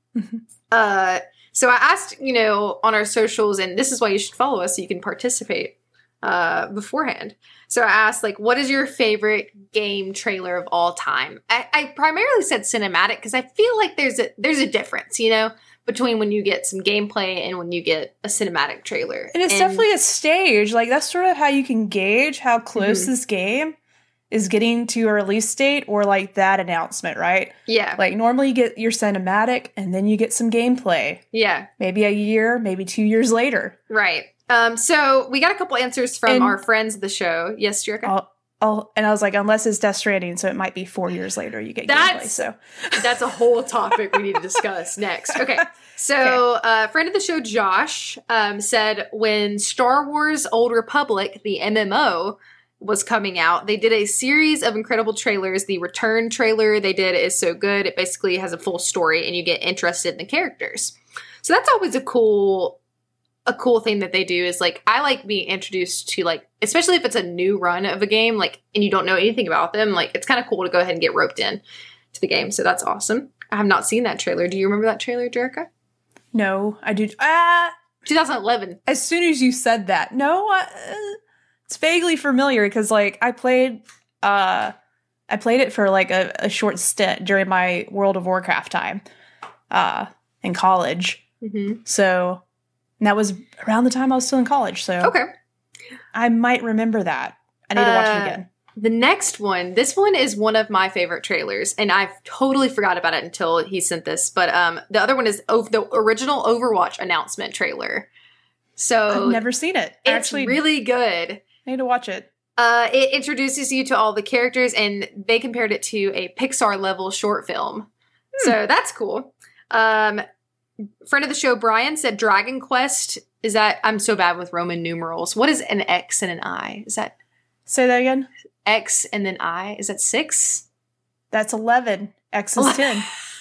So I asked, on our socials, and this is why you should follow us so you can participate beforehand. So I asked, like, what is your favorite game trailer of all time? I primarily said cinematic because I feel like there's a difference, between when you get some gameplay and when you get a cinematic trailer. And it's definitely a stage. Like, that's sort of how you can gauge how close this game is getting to a release date, or like that announcement, right? Yeah. Like, normally you get your cinematic and then you get some gameplay. Yeah. Maybe a year, maybe 2 years later. Right. So we got a couple answers from our friends of the show. Yes, Jerica? And I was like, unless it's Death Stranding, so it might be 4 years later you get gameplay. So that's a whole topic we need to discuss next. Okay. So friend of the show, Josh, said when Star Wars Old Republic, the MMO, was coming out, they did a series of incredible trailers. The Return trailer they did is so good. It basically has a full story and you get interested in the characters. So that's always a cool thing that they do, is like, I like being introduced to, like, especially if it's a new run of a game, like, and you don't know anything about them, like, it's kind of cool to go ahead and get roped in to the game. So that's awesome. I have not seen that trailer. Do you remember that trailer, Jerica? No, I do. 2011. As soon as you said that, no, it's vaguely familiar because, like, I played it for like a short stint during my World of Warcraft time in college. Mm-hmm. So. And that was around the time I was still in college, so okay, I might remember that. I need to watch it again. The next one, this one is one of my favorite trailers, and I totally forgot about it until he sent this. But the other one is the original Overwatch announcement trailer. So I've never seen it. It's really good. I need to watch it. It introduces you to all the characters, and they compared it to a Pixar level short film. So that's cool. Friend of the show, Brian, said Dragon Quest. Is that, I'm so bad with Roman numerals. What is an X and an I? Is that? Say that again. X and then I. Is that 6? That's 11. X is 10.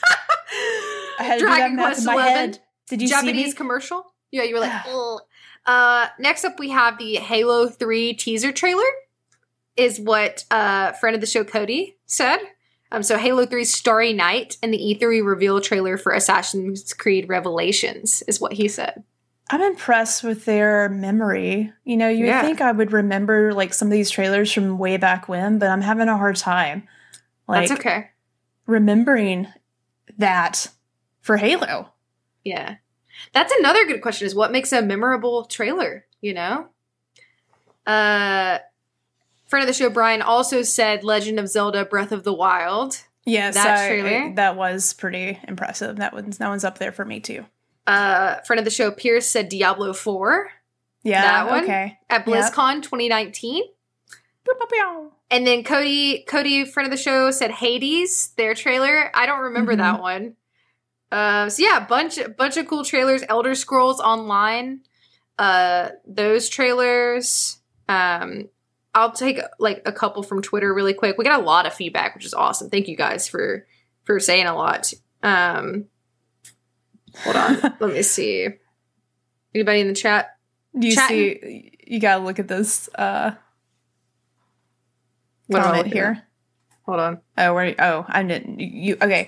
I had to Dragon do that math Quest in my 11. head. Did you Japanese see me? commercial? Yeah, you were like, ugh. Next up, we have the Halo 3 teaser trailer, is what friend of the show, Cody, said. So Halo 3's Starry Night and the E3 reveal trailer for Assassin's Creed Revelations is what he said. I'm impressed with their memory. You would think I would remember, like, some of these trailers from way back when, but I'm having a hard time. Like, that's okay. Remembering that for Halo. Yeah. That's another good question, is what makes a memorable trailer, Friend of the show, Brian, also said Legend of Zelda Breath of the Wild. Yes, that trailer. That was pretty impressive. That one's up there for me, too. Friend of the show, Pierce, said Diablo 4. Yeah, that one. Okay. At BlizzCon 2019. And then Cody, friend of the show, said Hades, their trailer. I don't remember that one. So yeah, bunch of cool trailers. Elder Scrolls Online, those trailers. I'll take like a couple from Twitter really quick. We got a lot of feedback, which is awesome. Thank you guys for saying a lot. Hold on, let me see. Anybody in the chat? Do you Chatting? see? You gotta look at this What am I comment looking here. at? Hold on. Oh, where? Oh, I didn't. You okay?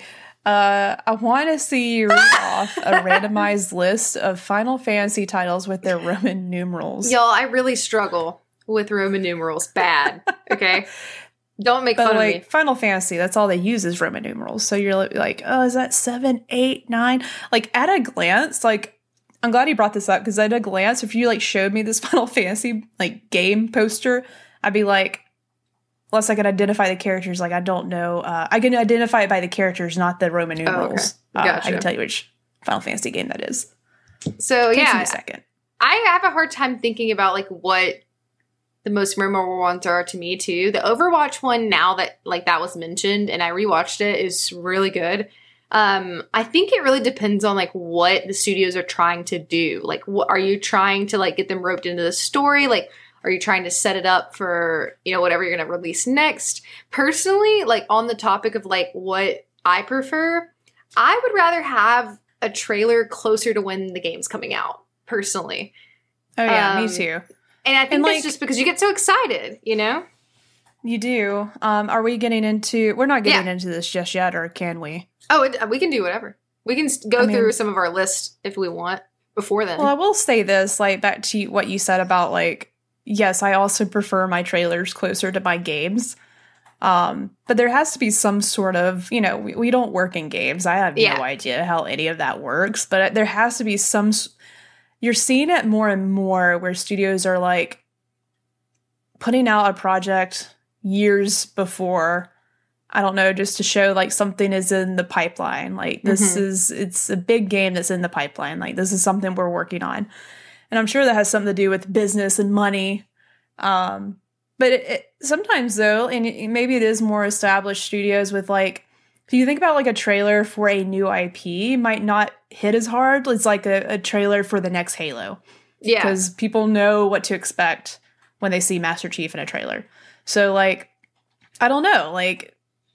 I want to see you read off a randomized list of Final Fantasy titles with their Roman numerals. Y'all, I really struggle with Roman numerals. Bad. Okay. Don't make But fun of like me. Final Fantasy, that's all they use is Roman numerals. So you're like, oh, is that 7, 8, 9? Like at a glance, like I'm glad you brought this up because at a glance, if you like showed me this Final Fantasy like game poster, I'd be like, unless I can identify the characters, like I don't know. I can identify it by the characters, not the Roman numerals. Gotcha. I can tell you which Final Fantasy game that is. So Takes me yeah, a second. I have a hard time thinking about like what the most memorable ones are to me too. The Overwatch one, now that like that was mentioned and I rewatched it, is really good. I think it really depends on like what the studios are trying to do. Like, what are you trying to like get them roped into the story? Like, are you trying to set it up for, you know, whatever you're going to release next? Personally, like on the topic of like what I prefer, I would rather have a trailer closer to when the game's coming out, personally. Oh yeah, me too. And I think And, that's like- just because you get so excited, you know? You do. Are we getting into? We're not getting Yeah. into this just yet, or can we? Oh, we can do whatever. We can go I mean- through some of our list if we want before then. Well, I will say this, like back to what you said about like, yes, I also prefer my trailers closer to my games. But there has to be some sort of, you know, we don't work in games. I have Yeah. no idea how any of that works, but there has to be some. You're seeing it more and more where studios are like putting out a project years before. I don't know, just to show like something is in the pipeline. Like this it's a big game that's in the pipeline. Like this is something we're working on. And I'm sure that has something to do with business and money. But it sometimes though, and maybe it is more established studios with like, if you think about like a trailer for a new IP might not hit as hard as like a trailer for the next Halo. yeah. Because people know what to expect when they see Master Chief in a trailer. So like, I don't know, like,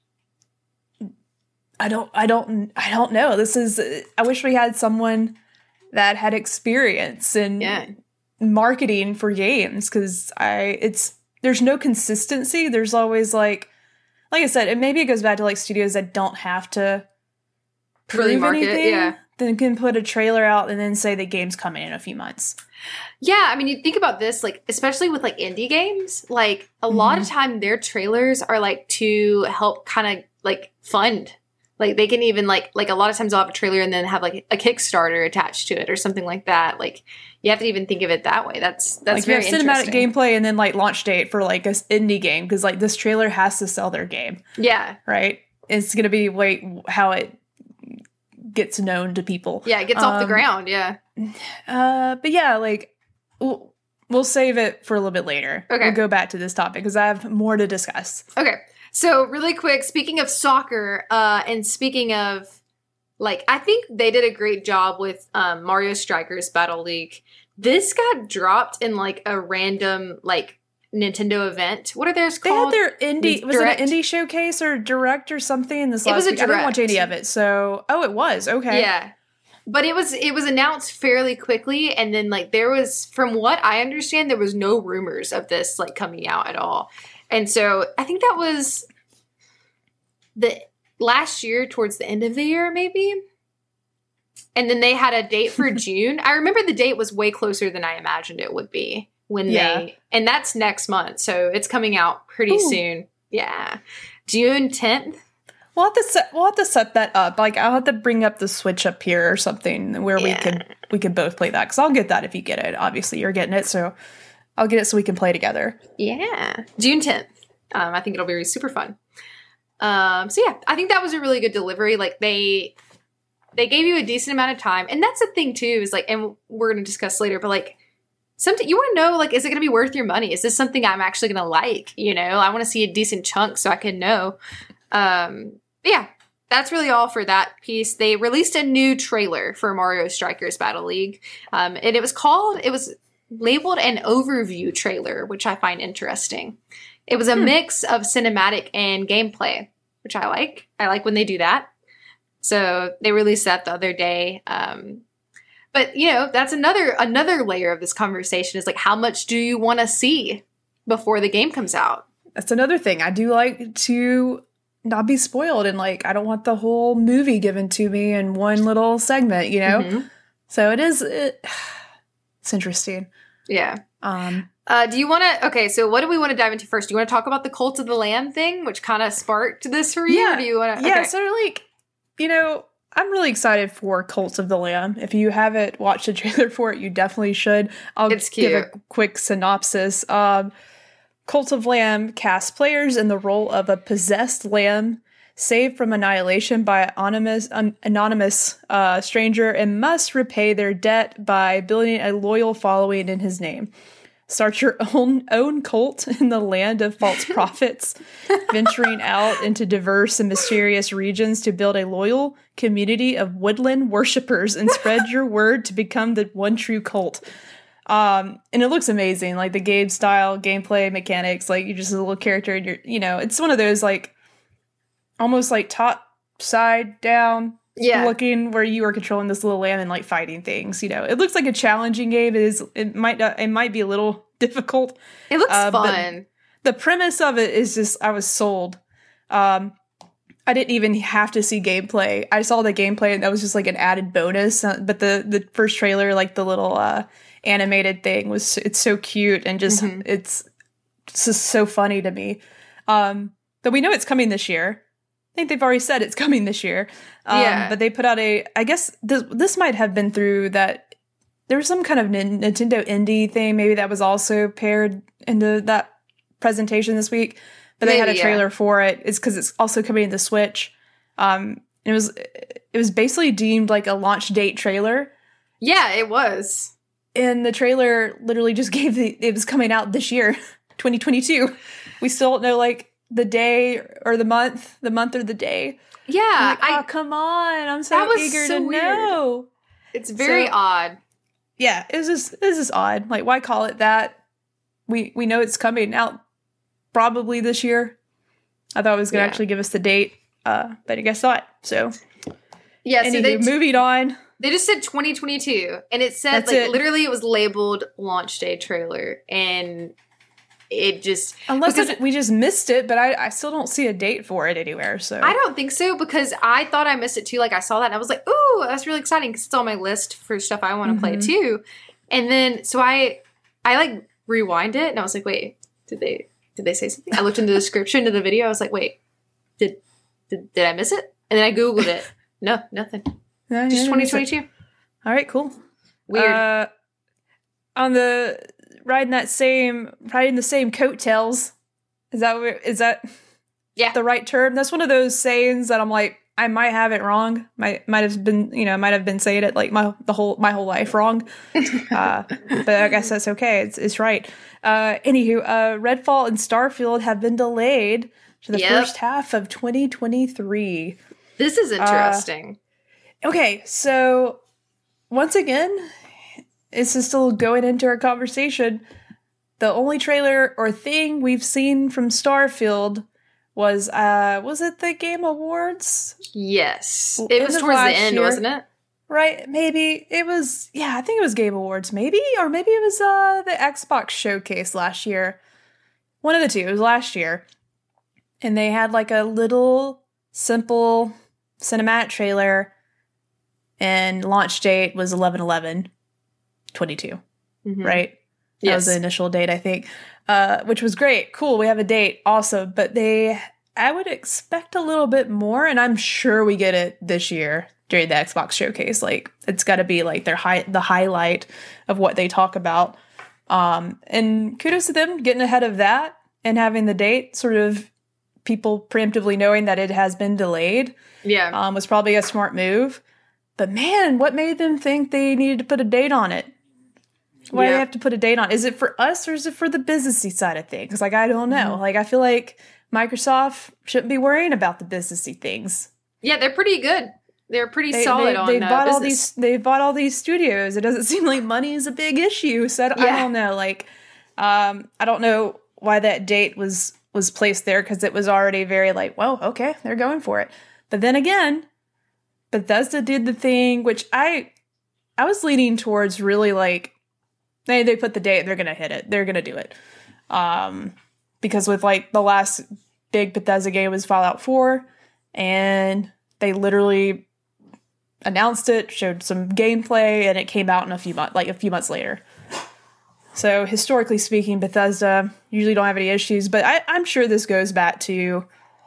I don't know. This is, I wish we had someone that had experience in Yeah. marketing for games, because there's no consistency. There's always like I said, and maybe it goes back to like studios that don't have to Really prove market it, anything, yeah. then can put a trailer out and then say the game's coming in a few months. Yeah, I mean, you think about this, like, especially with, like, indie games, like, a lot of time their trailers are, like, to help kind of, like, fund. Like, they can even, like, a lot of times they'll have a trailer and then have, like, a Kickstarter attached to it or something like that. Like, you have to even think of it that way. That's Like you very have cinematic interesting. gameplay and then like launch date for like a indie game, because like this trailer has to sell their game, Yeah. right? It's gonna be how it gets known to people. Yeah, it gets off the ground, yeah. But yeah, like we'll save it for a little bit later. Okay. We'll go back to this topic because I have more to discuss. Okay. So really quick, speaking of soccer, and speaking of, like, I think they did a great job with Mario Strikers Battle League. This got dropped in like a random like Nintendo event. What are theirs They had called? their indie, was Direct. it an indie showcase or direct or something this It was last a week? I didn't watch direct. any of it, so it was okay. Yeah. But it was announced fairly quickly, and then like there was, from what I understand, there was no rumors of this like coming out at all. And so I think that was the last year, towards the end of the year, maybe. And then they had a date for June. I remember the date was way closer than I imagined it would be and that's next month. So it's coming out pretty Ooh. soon. Yeah. June 10th. We'll have to set that up. Like I'll have to bring up the Switch up here or something where Yeah. we could both play that, because I'll get that if you get it. Obviously, you're getting it, so I'll get it so we can play together. Yeah. June 10th. I think it'll be super fun. So yeah, I think that was a really good delivery. Like they gave you a decent amount of time. And that's the thing too, is like, and we're going to discuss later, but like something you want to know, like, is it going to be worth your money? Is this something I'm actually going to like? You know, I want to see a decent chunk so I can know. Yeah. that's really all for that piece. They released a new trailer for Mario Strikers Battle League. And it was labeled an overview trailer, which I find interesting. It was a mix of cinematic and gameplay, which I like. I like when they do that. So they released that the other day. But, that's another layer of this conversation is like, how much do you want to see before the game comes out? That's another thing. I do like to not be spoiled, and like I don't want the whole movie given to me in one little segment, So it's interesting. Yeah. Do you want to? Okay, so what do we want to dive into first? Do you want to talk about the Cult of the Lamb thing, which kind of sparked this for you? Yeah. Or do you want to? Yeah. So like, I'm really excited for Cult of the Lamb. If you haven't watched the trailer for it, you definitely should. It's cute. Give a quick synopsis. Cult of Lamb casts players in the role of a possessed lamb saved from annihilation by an anonymous stranger and must repay their debt by building a loyal following in his name. Start your own cult in the land of false prophets, venturing out into diverse and mysterious regions to build a loyal community of woodland worshippers and spread your word to become the one true cult. And it looks amazing, like the game style, gameplay, mechanics, like you're just a little character and you're, it's one of those like almost like top side down looking where you are controlling this little lamb and like fighting things, It looks like a challenging game. It might be a little difficult. It looks fun. The premise of it is just, I was sold. I didn't even have to see gameplay. I saw the gameplay and that was just like an added bonus. But the first trailer, like the little animated thing it's so cute and just it's just so funny to me. But we know it's coming this year. I think they've already said it's coming this year. But they put out I guess this might have been through that. There was some kind of Nintendo indie thing maybe that was also paired into that presentation this week. But they had a trailer for it. It's because it's also coming to the Switch. It was basically deemed like a launch date trailer. Yeah, it was. And the trailer literally just it was coming out this year, 2022. We still don't know like the day or the month or the day. Yeah. Like, come on. I'm so eager to know. It's very odd. Yeah, it's just odd. Like, why call it that? We know it's coming out probably this year. I thought it was going to actually give us the date, but I guess not. So, yeah. So moving on. They just said 2022, and it said literally it was labeled launch day trailer, and it just we just missed it, but I still don't see a date for it anywhere. So I don't think so because I thought I missed it too. Like I saw that and I was like, "Ooh, that's really exciting!" Because it's on my list for stuff I want to play too. And then so I like rewind it, and I was like, "Wait, did they say something?" I looked in the description of the video. I was like, "Wait, did I miss it?" And then I googled it. No, nothing. Just 2022. All right, cool. Weird. On the riding the same coattails. Is that the right term? That's one of those sayings that I'm like, I might have it wrong. Might have been saying it like my whole life wrong. But I guess that's okay. It's right. Anywho, Redfall and Starfield have been delayed to the first half of 2023. This is interesting. Okay, so once again, this is still going into our conversation. The only trailer or thing we've seen from Starfield was it the Game Awards? Yes. It was towards the end, wasn't it? Right, maybe. It was, I think it was Game Awards, maybe? Or maybe it was the Xbox Showcase last year. One of the two. It was last year. And they had like a little simple cinematic trailer, and launch date was 11/11/22, right? Yes. That was the initial date, I think, which was great. Cool, we have a date. Awesome. But I would expect a little bit more, and I'm sure we get it this year during the Xbox Showcase. Like, it's got to be like the highlight of what they talk about. And kudos to them getting ahead of that and having the date, sort of people preemptively knowing that it has been delayed. Yeah. Was probably a smart move. But man, what made them think they needed to put a date on it? Why do they have to put a date on it? Is it for us or is it for the businessy side of things? Like, I don't know. Like, I feel like Microsoft shouldn't be worrying about the businessy things. Yeah, they're pretty good. They're pretty solid on they've bought all business. they've bought all these studios. It doesn't seem like money is a big issue. So I don't know. Like, I don't know why that date was placed there, because it was already very like, well, okay, they're going for it. But then again, Bethesda did the thing, which I was leaning towards really like, they put the date, they're gonna hit it, they're gonna do it. Because with like the last big Bethesda game was Fallout 4, and they literally announced it, showed some gameplay, and it came out in a few months later. So historically speaking, Bethesda usually don't have any issues, but I'm sure this goes back to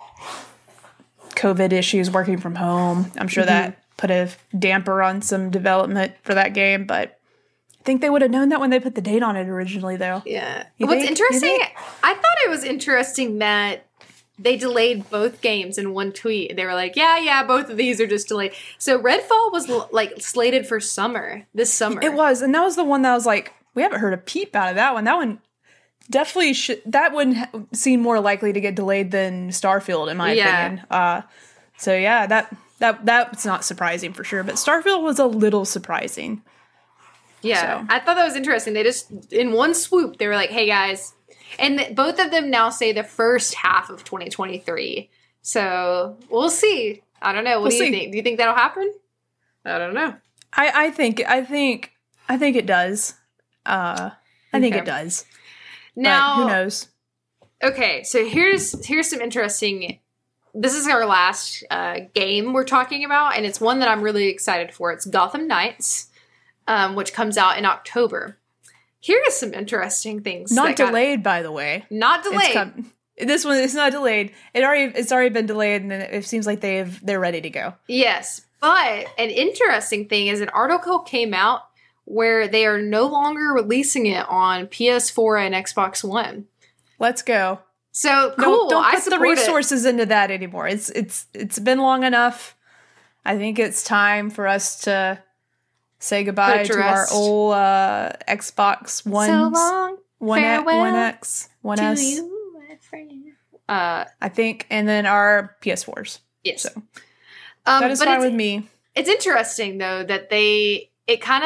COVID issues, working from home. I'm sure that put a damper on some development for that game, but I think they would have known that when they put the date on it originally, though. Yeah. What's interesting, I thought it was interesting that they delayed both games in one tweet. They were like, yeah, both of these are just delayed. So Redfall was like slated for this summer. It was, and that was the one that was like, we haven't heard a peep out of that one. That one definitely that one seemed more likely to get delayed than Starfield, in my opinion. So yeah, that's not surprising for sure, but Starfield was a little surprising. Yeah, so. I thought that was interesting. They just, in one swoop, they were like, hey guys. And both of them now say the first half of 2023. So we'll see. I don't know. What do you think? Do you think that'll happen? I don't know. I think it does. I think it does. Now, but who knows? Okay, so here's some interesting. This is our last game we're talking about, and it's one that I'm really excited for. It's Gotham Knights, which comes out in October. Here is some interesting things. Not delayed, by the way. Not delayed. This one is not delayed. It's already been delayed, and it seems like they're ready to go. Yes, but an interesting thing is an article came out where they are no longer releasing it on PS4 and Xbox One. Let's go. So cool. Don't put the resources into that anymore. It's been long enough. I think it's time for us to say goodbye to our old Xbox One. So long. One X, One S. You, my friend. I think, and then our PS4s. Yes. So that is fine with me. It's interesting though that they kind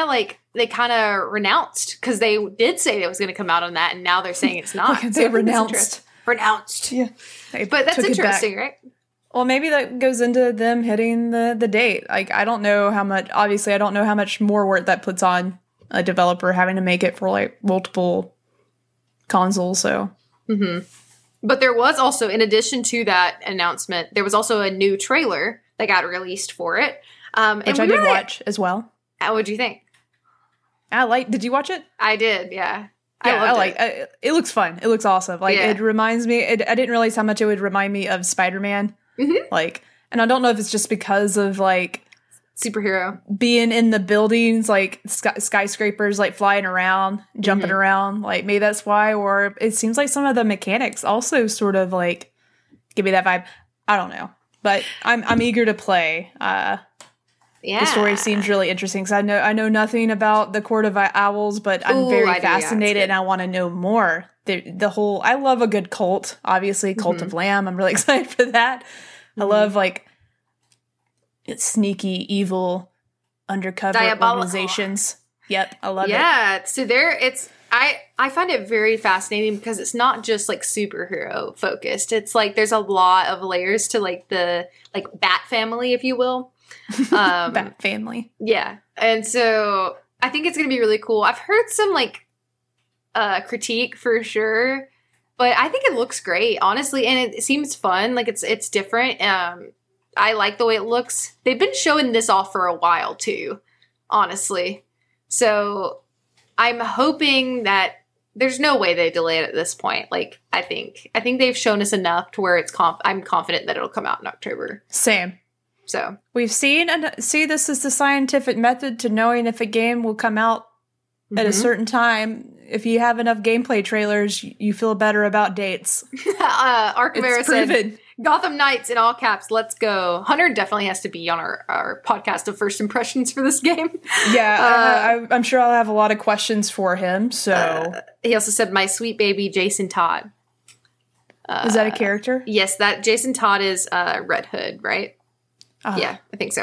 of renounced, because they did say it was going to come out on that, and now they're saying it's not. They renounced. Yeah. But that's interesting, right? Well, maybe that goes into them hitting the date. Like, I don't know how much, obviously, I don't know how much more work that puts on a developer having to make it for, like, multiple consoles, so. Mm-hmm. But there was also, in addition to that announcement, there was also a new trailer that got released for it. Which I did watch as well. What'd you think? Did you watch it? I did, yeah. It looks fun. It looks awesome. Like, It reminds me, I didn't realize how much it would remind me of Spider-Man. Mm-hmm. Like, and I don't know if it's just because of, like, superhero being in the buildings, like skyscrapers, like flying around, jumping around. Like, maybe that's why, or it seems like some of the mechanics also sort of, like, give me that vibe. I don't know. But I'm eager to play. The story seems really interesting, because I know nothing about the Court of Owls, but I'm very fascinated, and I want to know more. The whole, I love a good cult, obviously, Cult of Lamb. I'm really excited for that. I love, like, sneaky, evil, undercover organizations. Yep, I love it. Yeah, so I find it very fascinating, because it's not just, like, superhero focused. It's like there's a lot of layers to, like, the, like, Bat family, if you will. Bat family. Yeah. And so I think it's going to be really cool. I've heard some, like, critique for sure, but I think it looks great, honestly, and it seems fun. Like, it's different. I like the way it looks. They've been showing this off for a while too, honestly. So I'm hoping that there's no way they delay it at this point. Like, I think they've shown us enough to where I'm confident that it'll come out in October. Same. So we've seen this is the scientific method to knowing if a game will come out at a certain time. If you have enough gameplay trailers, you feel better about dates. Archivera said, Gotham Knights in all caps, let's go. Hunter definitely has to be on our podcast of first impressions for this game. Yeah, I'm sure I'll have a lot of questions for him. So he also said, my sweet baby Jason Todd. Is that a character? Yes, that Jason Todd is Red Hood, right? Yeah, I think so.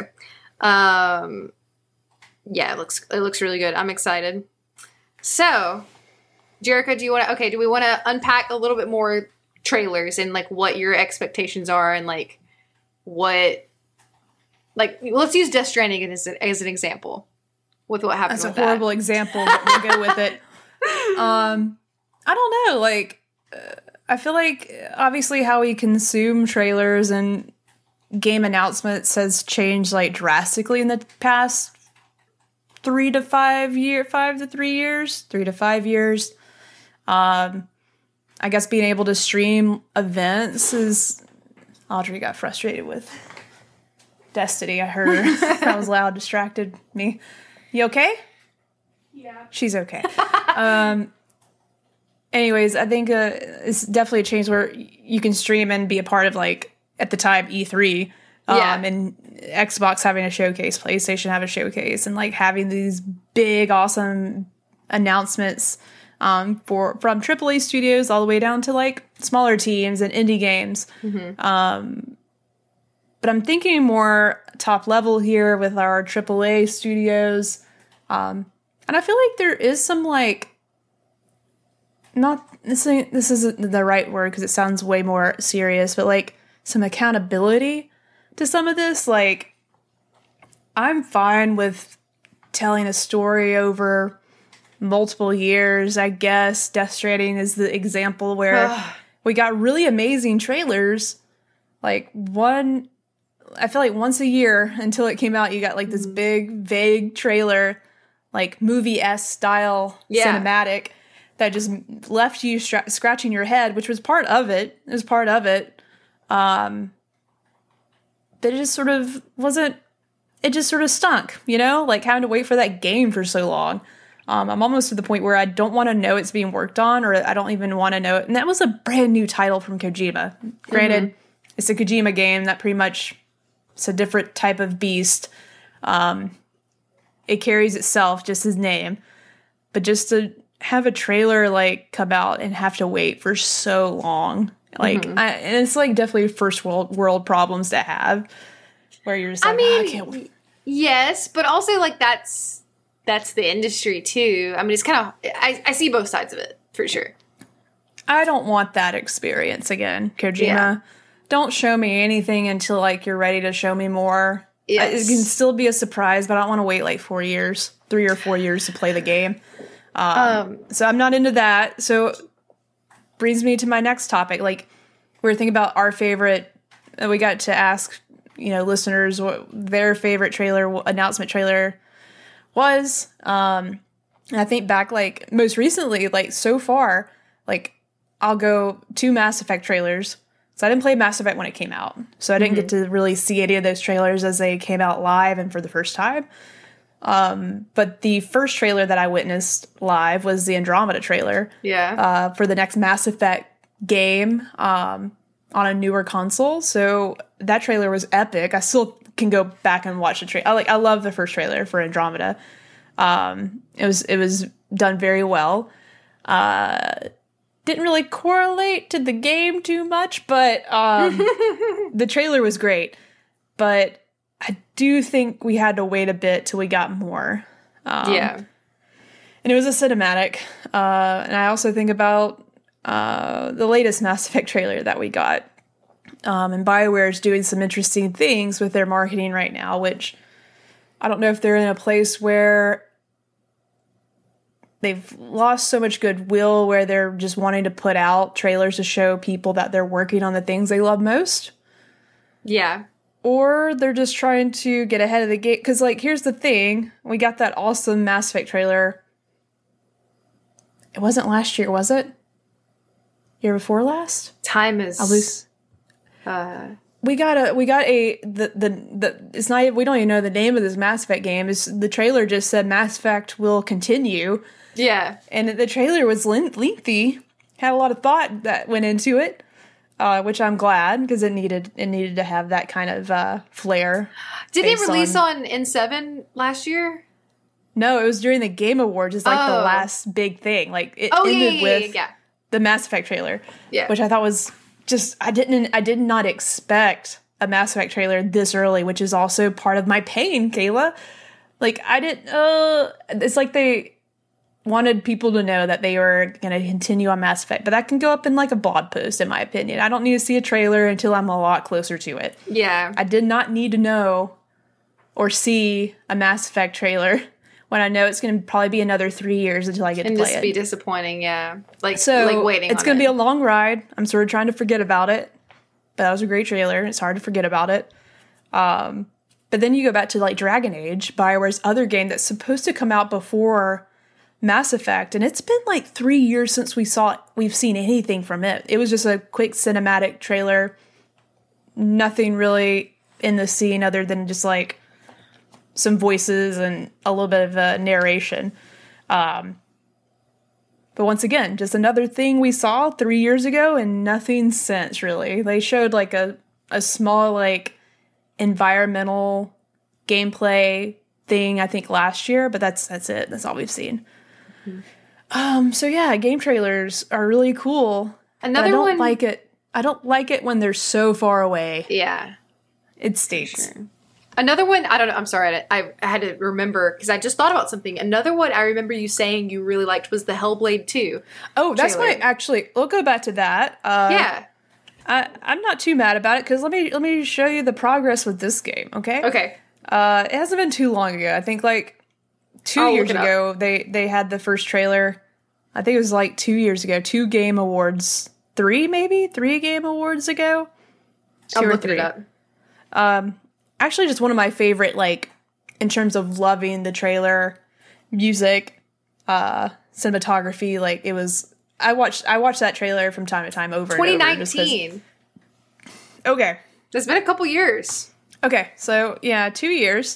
Yeah, it looks really good. I'm excited. So, Jerica, do we want to unpack a little bit more trailers and like what your expectations are and like what, like, let's use Death Stranding as an example with what happened. That's a horrible example, but we'll go with it. I don't know. Like, I feel like obviously how we consume trailers and game announcements has changed like drastically in the past 3 to 5 years. I guess being able to stream events is... Audrey got frustrated with Destiny. I heard her. That was loud, distracted me. You okay? Yeah. She's okay. Anyways, I think it's definitely a change where you can stream and be a part of, like, at the time, E3. And Xbox having a showcase, PlayStation have a showcase, and, like, having these big, awesome announcements from AAA studios all the way down to, like, smaller teams and indie games. Mm-hmm. But I'm thinking more top level here with our AAA studios. And I feel like there is some, like, this isn't the right word because it sounds way more serious, but, like, some accountability to some of this. Like, I'm fine with telling a story over multiple years, I guess. Death Stranding is the example where we got really amazing trailers. Like, I feel like once a year until it came out, you got, like, this big, vague trailer, like, movie-esque style cinematic that just left you scratching your head, which was part of it. It was part of it. But it just sort of wasn't... It just sort of stunk, you know? Like, having to wait for that game for so long. I'm almost to the point where I don't want to know it's being worked on, or I don't even want to know it. And that was a brand new title from Kojima. Granted, it's a Kojima game that pretty much... It's a different type of beast. It carries itself, just his name. But just to have a trailer, like, come out and have to wait for so long... Like, and it's, like, definitely first world problems to have, where you're just like, I can't wait. Yes, but also, like, that's the industry, too. I mean, it's kind of, I see both sides of it, for sure. I don't want that experience again, Kojima. Yeah. Don't show me anything until, like, you're ready to show me more. Yes. It can still be a surprise, but I don't want to wait, like, 3 or 4 years to play the game. So I'm not into that. So... brings me to my next topic. Like, we were thinking about our favorite, we got to ask, listeners what their favorite announcement trailer was. And I think back, like, most recently, like, so far, like, I'll go 2 Mass Effect trailers. So I didn't play Mass Effect when it came out. So I didn't get to really see any of those trailers as they came out live and for the first time. But the first trailer that I witnessed live was the Andromeda trailer. Yeah. For the next Mass Effect game, on a newer console. So that trailer was epic. I still can go back and watch the trailer. I love the first trailer for Andromeda. It was done very well. Didn't really correlate to the game too much, but, the trailer was great. But I do think we had to wait a bit till we got more. And it was a cinematic. And I also think about the latest Mass Effect trailer that we got. And BioWare is doing some interesting things with their marketing right now, which I don't know if they're in a place where they've lost so much goodwill where they're just wanting to put out trailers to show people that they're working on the things they love most. Yeah. Or they're just trying to get ahead of the game. Because, like, here's the thing. We got that awesome Mass Effect trailer. It wasn't last year, was it? Year before last? Time is... I'll lose. We got it's not, we don't even know the name of this Mass Effect game. The trailer just said Mass Effect will continue. Yeah. And the trailer was lengthy. Had a lot of thought that went into it. Which I'm glad, because it needed to have that kind of flair. Did it release on N7 last year? No, it was during the Game Awards. It's like the last big thing. Like it ended with the Mass Effect trailer, which I thought was just I did not expect a Mass Effect trailer this early, which is also part of my pain, Kayla. Like, I didn't, it's like they wanted people to know that they were going to continue on Mass Effect, but that can go up in like a blog post, in my opinion. I don't need to see a trailer until I'm a lot closer to it. Yeah. I did not need to know or see a Mass Effect trailer when I know it's going to probably be another 3 years until I get to play it. And just be disappointing, yeah. Like waiting it's going to be a long ride. I'm sort of trying to forget about it, but that was a great trailer. It's hard to forget about it. But then you go back to like Dragon Age, BioWare's other game that's supposed to come out before Mass Effect, and it's been like 3 years since we've seen anything from it. It was just a quick cinematic trailer. Nothing really in the scene other than just like some voices and a little bit of a narration. But once again, just another thing we saw 3 years ago and nothing since, really. They showed like a small like environmental gameplay thing, I think, last year, but that's it. That's all we've seen. Mm-hmm. So yeah, game trailers are really cool. I don't like it when they're so far away. Yeah. It stinks. Sure. Another one, I don't know, I'm sorry, I had to remember, because I just thought about something. Another one I remember you saying you really liked was the Hellblade 2 Oh, that's why, actually, we'll go back to that. Yeah. I'm not too mad about it, because let me show you the progress with this game, okay? Okay. It hasn't been too long ago. I think like 2 years ago, they had the first trailer. I think it was like 2 years ago. 2 Game Awards. 3 Game Awards ago? I'm looking it up. Actually, just one of my favorite, like, in terms of loving the trailer, music, cinematography. Like, it was. I watched that trailer from time to time over 2019. Okay. It's been a couple years. Okay, so yeah, 2 years,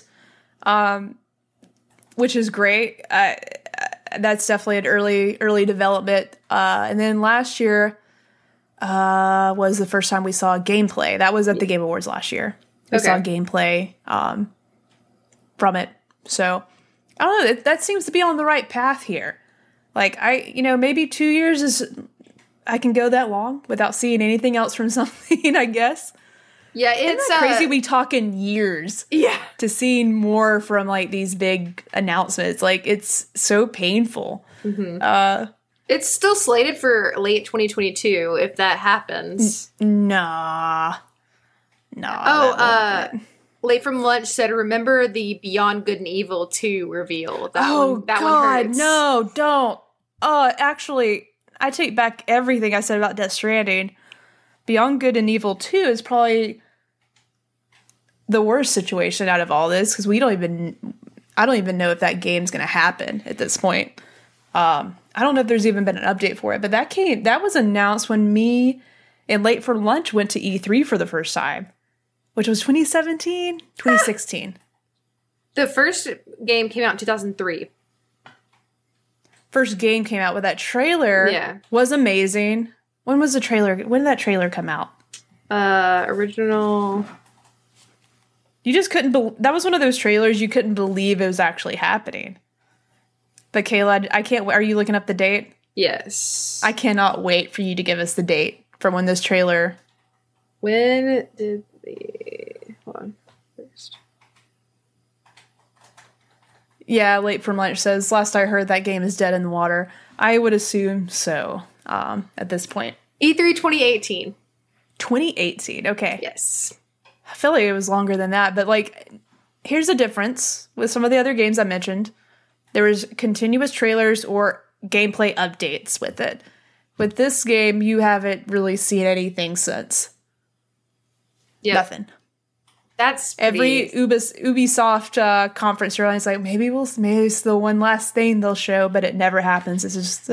which is great. That's definitely an early development. And then last year was the first time we saw gameplay. That was at the Game Awards last year. We saw gameplay from it. So I don't know. That seems to be on the right path here. Like maybe 2 years is I can go that long without seeing anything else from something. I guess. Yeah, it's crazy. We talk in years. Yeah, to seeing more from like these big announcements. Like it's so painful. Mm-hmm. It's still slated for late 2022 if that happens. Nah. Oh, Late from Lunch said, "Remember the Beyond Good and Evil 2 reveal?" That one hurts. No, don't. Actually, I take back everything I said about Death Stranding. Beyond Good and Evil 2 is probably the worst situation out of all this, because I don't even know if that game's going to happen at this point. I don't know if there's even been an update for it, but that was announced when me and Late for Lunch went to E3 for the first time, which was 2017, 2016. The first game came out in 2003. First game came out with that trailer. Was amazing. When did that trailer come out? Original. You just couldn't that was one of those trailers you couldn't believe it was actually happening. But Kayla, I can't, are you looking up the date? Yes. I cannot wait for you to give us the date from when this trailer. When did hold on first. Yeah, Late from Lunch says, last I heard that game is dead in the water. I would assume so, at this point. E3 2018. 2018, okay. Yes. I feel like it was longer than that, but like, here's the difference with some of the other games I mentioned. There was continuous trailers or gameplay updates with it. With this game, you haven't really seen anything since. Yeah. Nothing. That's every Ubisoft conference you're on, it's like, maybe it's the one last thing they'll show, but it never happens. It's just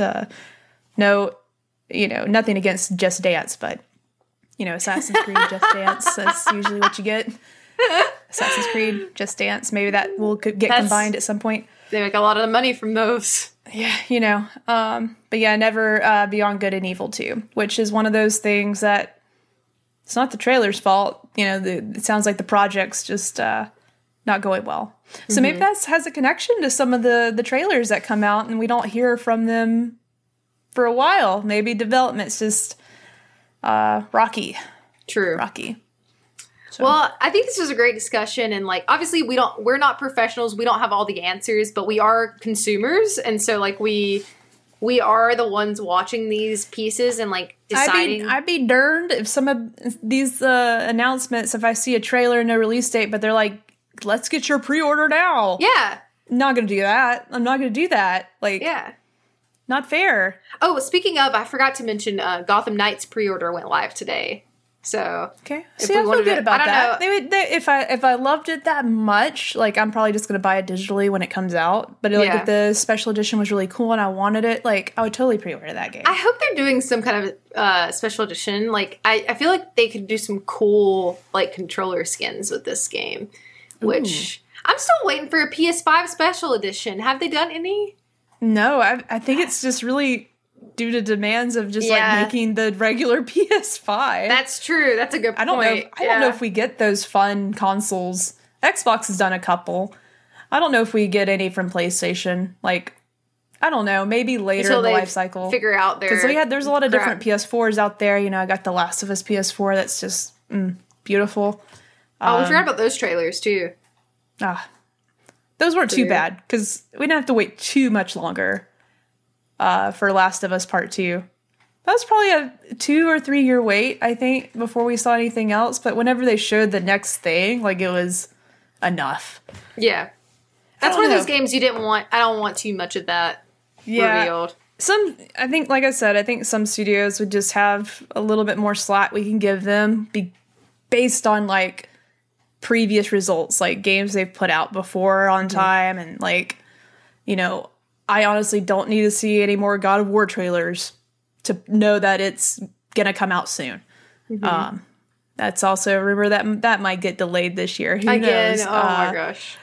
nothing against Just Dance, but Assassin's Creed Just Dance, that's usually what you get. Assassin's Creed Just Dance, maybe that will get combined at some point. They make a lot of the money from those. Yeah, but yeah, never Beyond Good and Evil 2, which is one of those things that it's not the trailer's fault. It sounds like the project's just not going well. So maybe that has a connection to some of the trailers that come out and we don't hear from them for a while. Maybe development's just rocky. True. Rocky. So. Well, I think this was a great discussion, and like obviously we're not professionals, we don't have all the answers, but we are consumers, and so like we are the ones watching these pieces and like deciding. I'd be darned if some of these announcements, if I see a trailer and no release date, but they're like, let's get your pre-order now. Yeah. I'm not going to do that. I'm not going to do that. Like, yeah. Not fair. Oh, speaking of, I forgot to mention Gotham Knights pre-order went live today. So okay, see, I feel good about that. If I loved it that much, like I'm probably just gonna buy it digitally when it comes out. But like if the special edition was really cool and I wanted it, like I would totally pre-order that game. I hope they're doing some kind of special edition. Like I feel like they could do some cool like controller skins with this game. Which I'm still waiting for a PS5 special edition. Have they done any? No, I think it's just really due to demands of just like making the regular PS5. That's true. That's a good point. I don't know if we get those fun consoles. Xbox has done a couple. I don't know if we get any from PlayStation. Like, I don't know. Maybe later in the life cycle. Figure out their because there's a lot of different PS4s out there. You know, I got the Last of Us PS4. That's just beautiful. Oh, we forgot about those trailers too. Those weren't too bad because we didn't have to wait too much longer. For Last of Us Part 2. That was probably a 2 or 3 year wait, I think, before we saw anything else. But whenever they showed the next thing, like, it was enough. Yeah. That's one of those games you didn't want. I don't want too much of that revealed. I think, like I said, I think some studios would just have a little bit more slack we can give them based on, like, previous results, like games they've put out before on time. And, like, you know, I honestly don't need to see any more God of War trailers to know that it's going to come out soon. Mm-hmm. That's also a rumor that might get delayed this year. Who knows? Oh my gosh.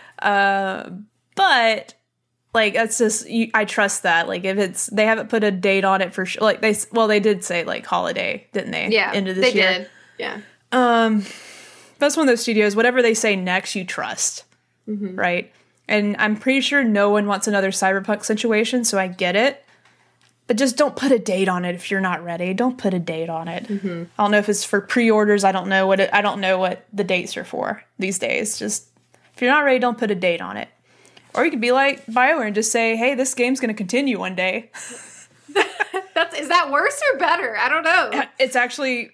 But like, that's just, I trust that. Like if they haven't put a date on it for sure. Like they did say like holiday, didn't they? Yeah. End of this year. They did. Yeah. That's one of those studios, whatever they say next, you trust. Mm-hmm. Right. And I'm pretty sure no one wants another Cyberpunk situation, so I get it. But just don't put a date on it if you're not ready. Don't put a date on it. Mm-hmm. I don't know if it's for pre-orders. I don't know what the dates are for these days. Just if you're not ready, don't put a date on it. Or you could be like BioWare and just say, "Hey, this game's going to continue one day." Is that worse or better? I don't know. It's actually,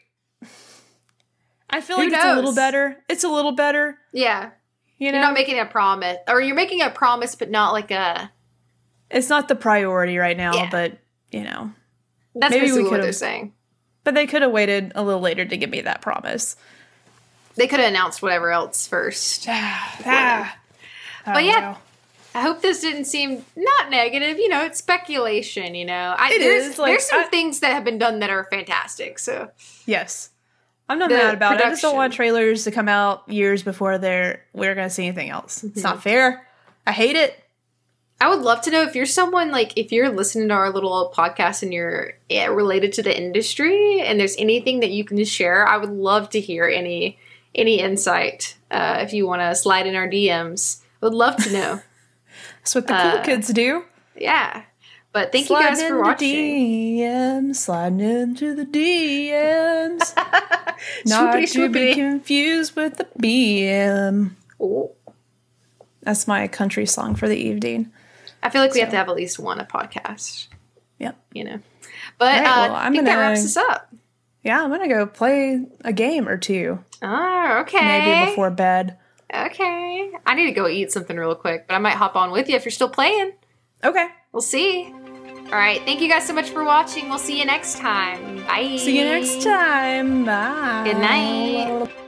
I feel like it's a little better. It's a little better. Yeah. You know? You're not making a promise. Or you're making a promise, but not like a... It's not the priority right now, but, you know. That's basically what they're saying. But they could have waited a little later to give me that promise. They could have announced whatever else first. But yeah, know. I hope this didn't seem not negative. You know, it's speculation, you know. There's some things that have been done that are fantastic, so... Yes. I'm not mad about it. I just don't want trailers to come out years before we're going to see anything else. Mm-hmm. It's not fair. I hate it. I would love to know if you're someone, like, if you're listening to our little podcast and you're related to the industry and there's anything that you can share, I would love to hear any insight. If you want to slide in our DMs, I would love to know. That's what the cool kids do. Yeah. But thank you guys for watching. DMs, sliding into the DMs. Not to be confused with the BM. Oh. That's my country song for the evening. I feel like we have to have at least one a podcast. Yep. You know. But I think that wraps us up. Yeah, I'm going to go play a game or two. Oh, okay. Maybe before bed. Okay. I need to go eat something real quick, but I might hop on with you if you're still playing. Okay. We'll see. All right. Thank you guys so much for watching. We'll see you next time. Bye. See you next time. Bye. Good night.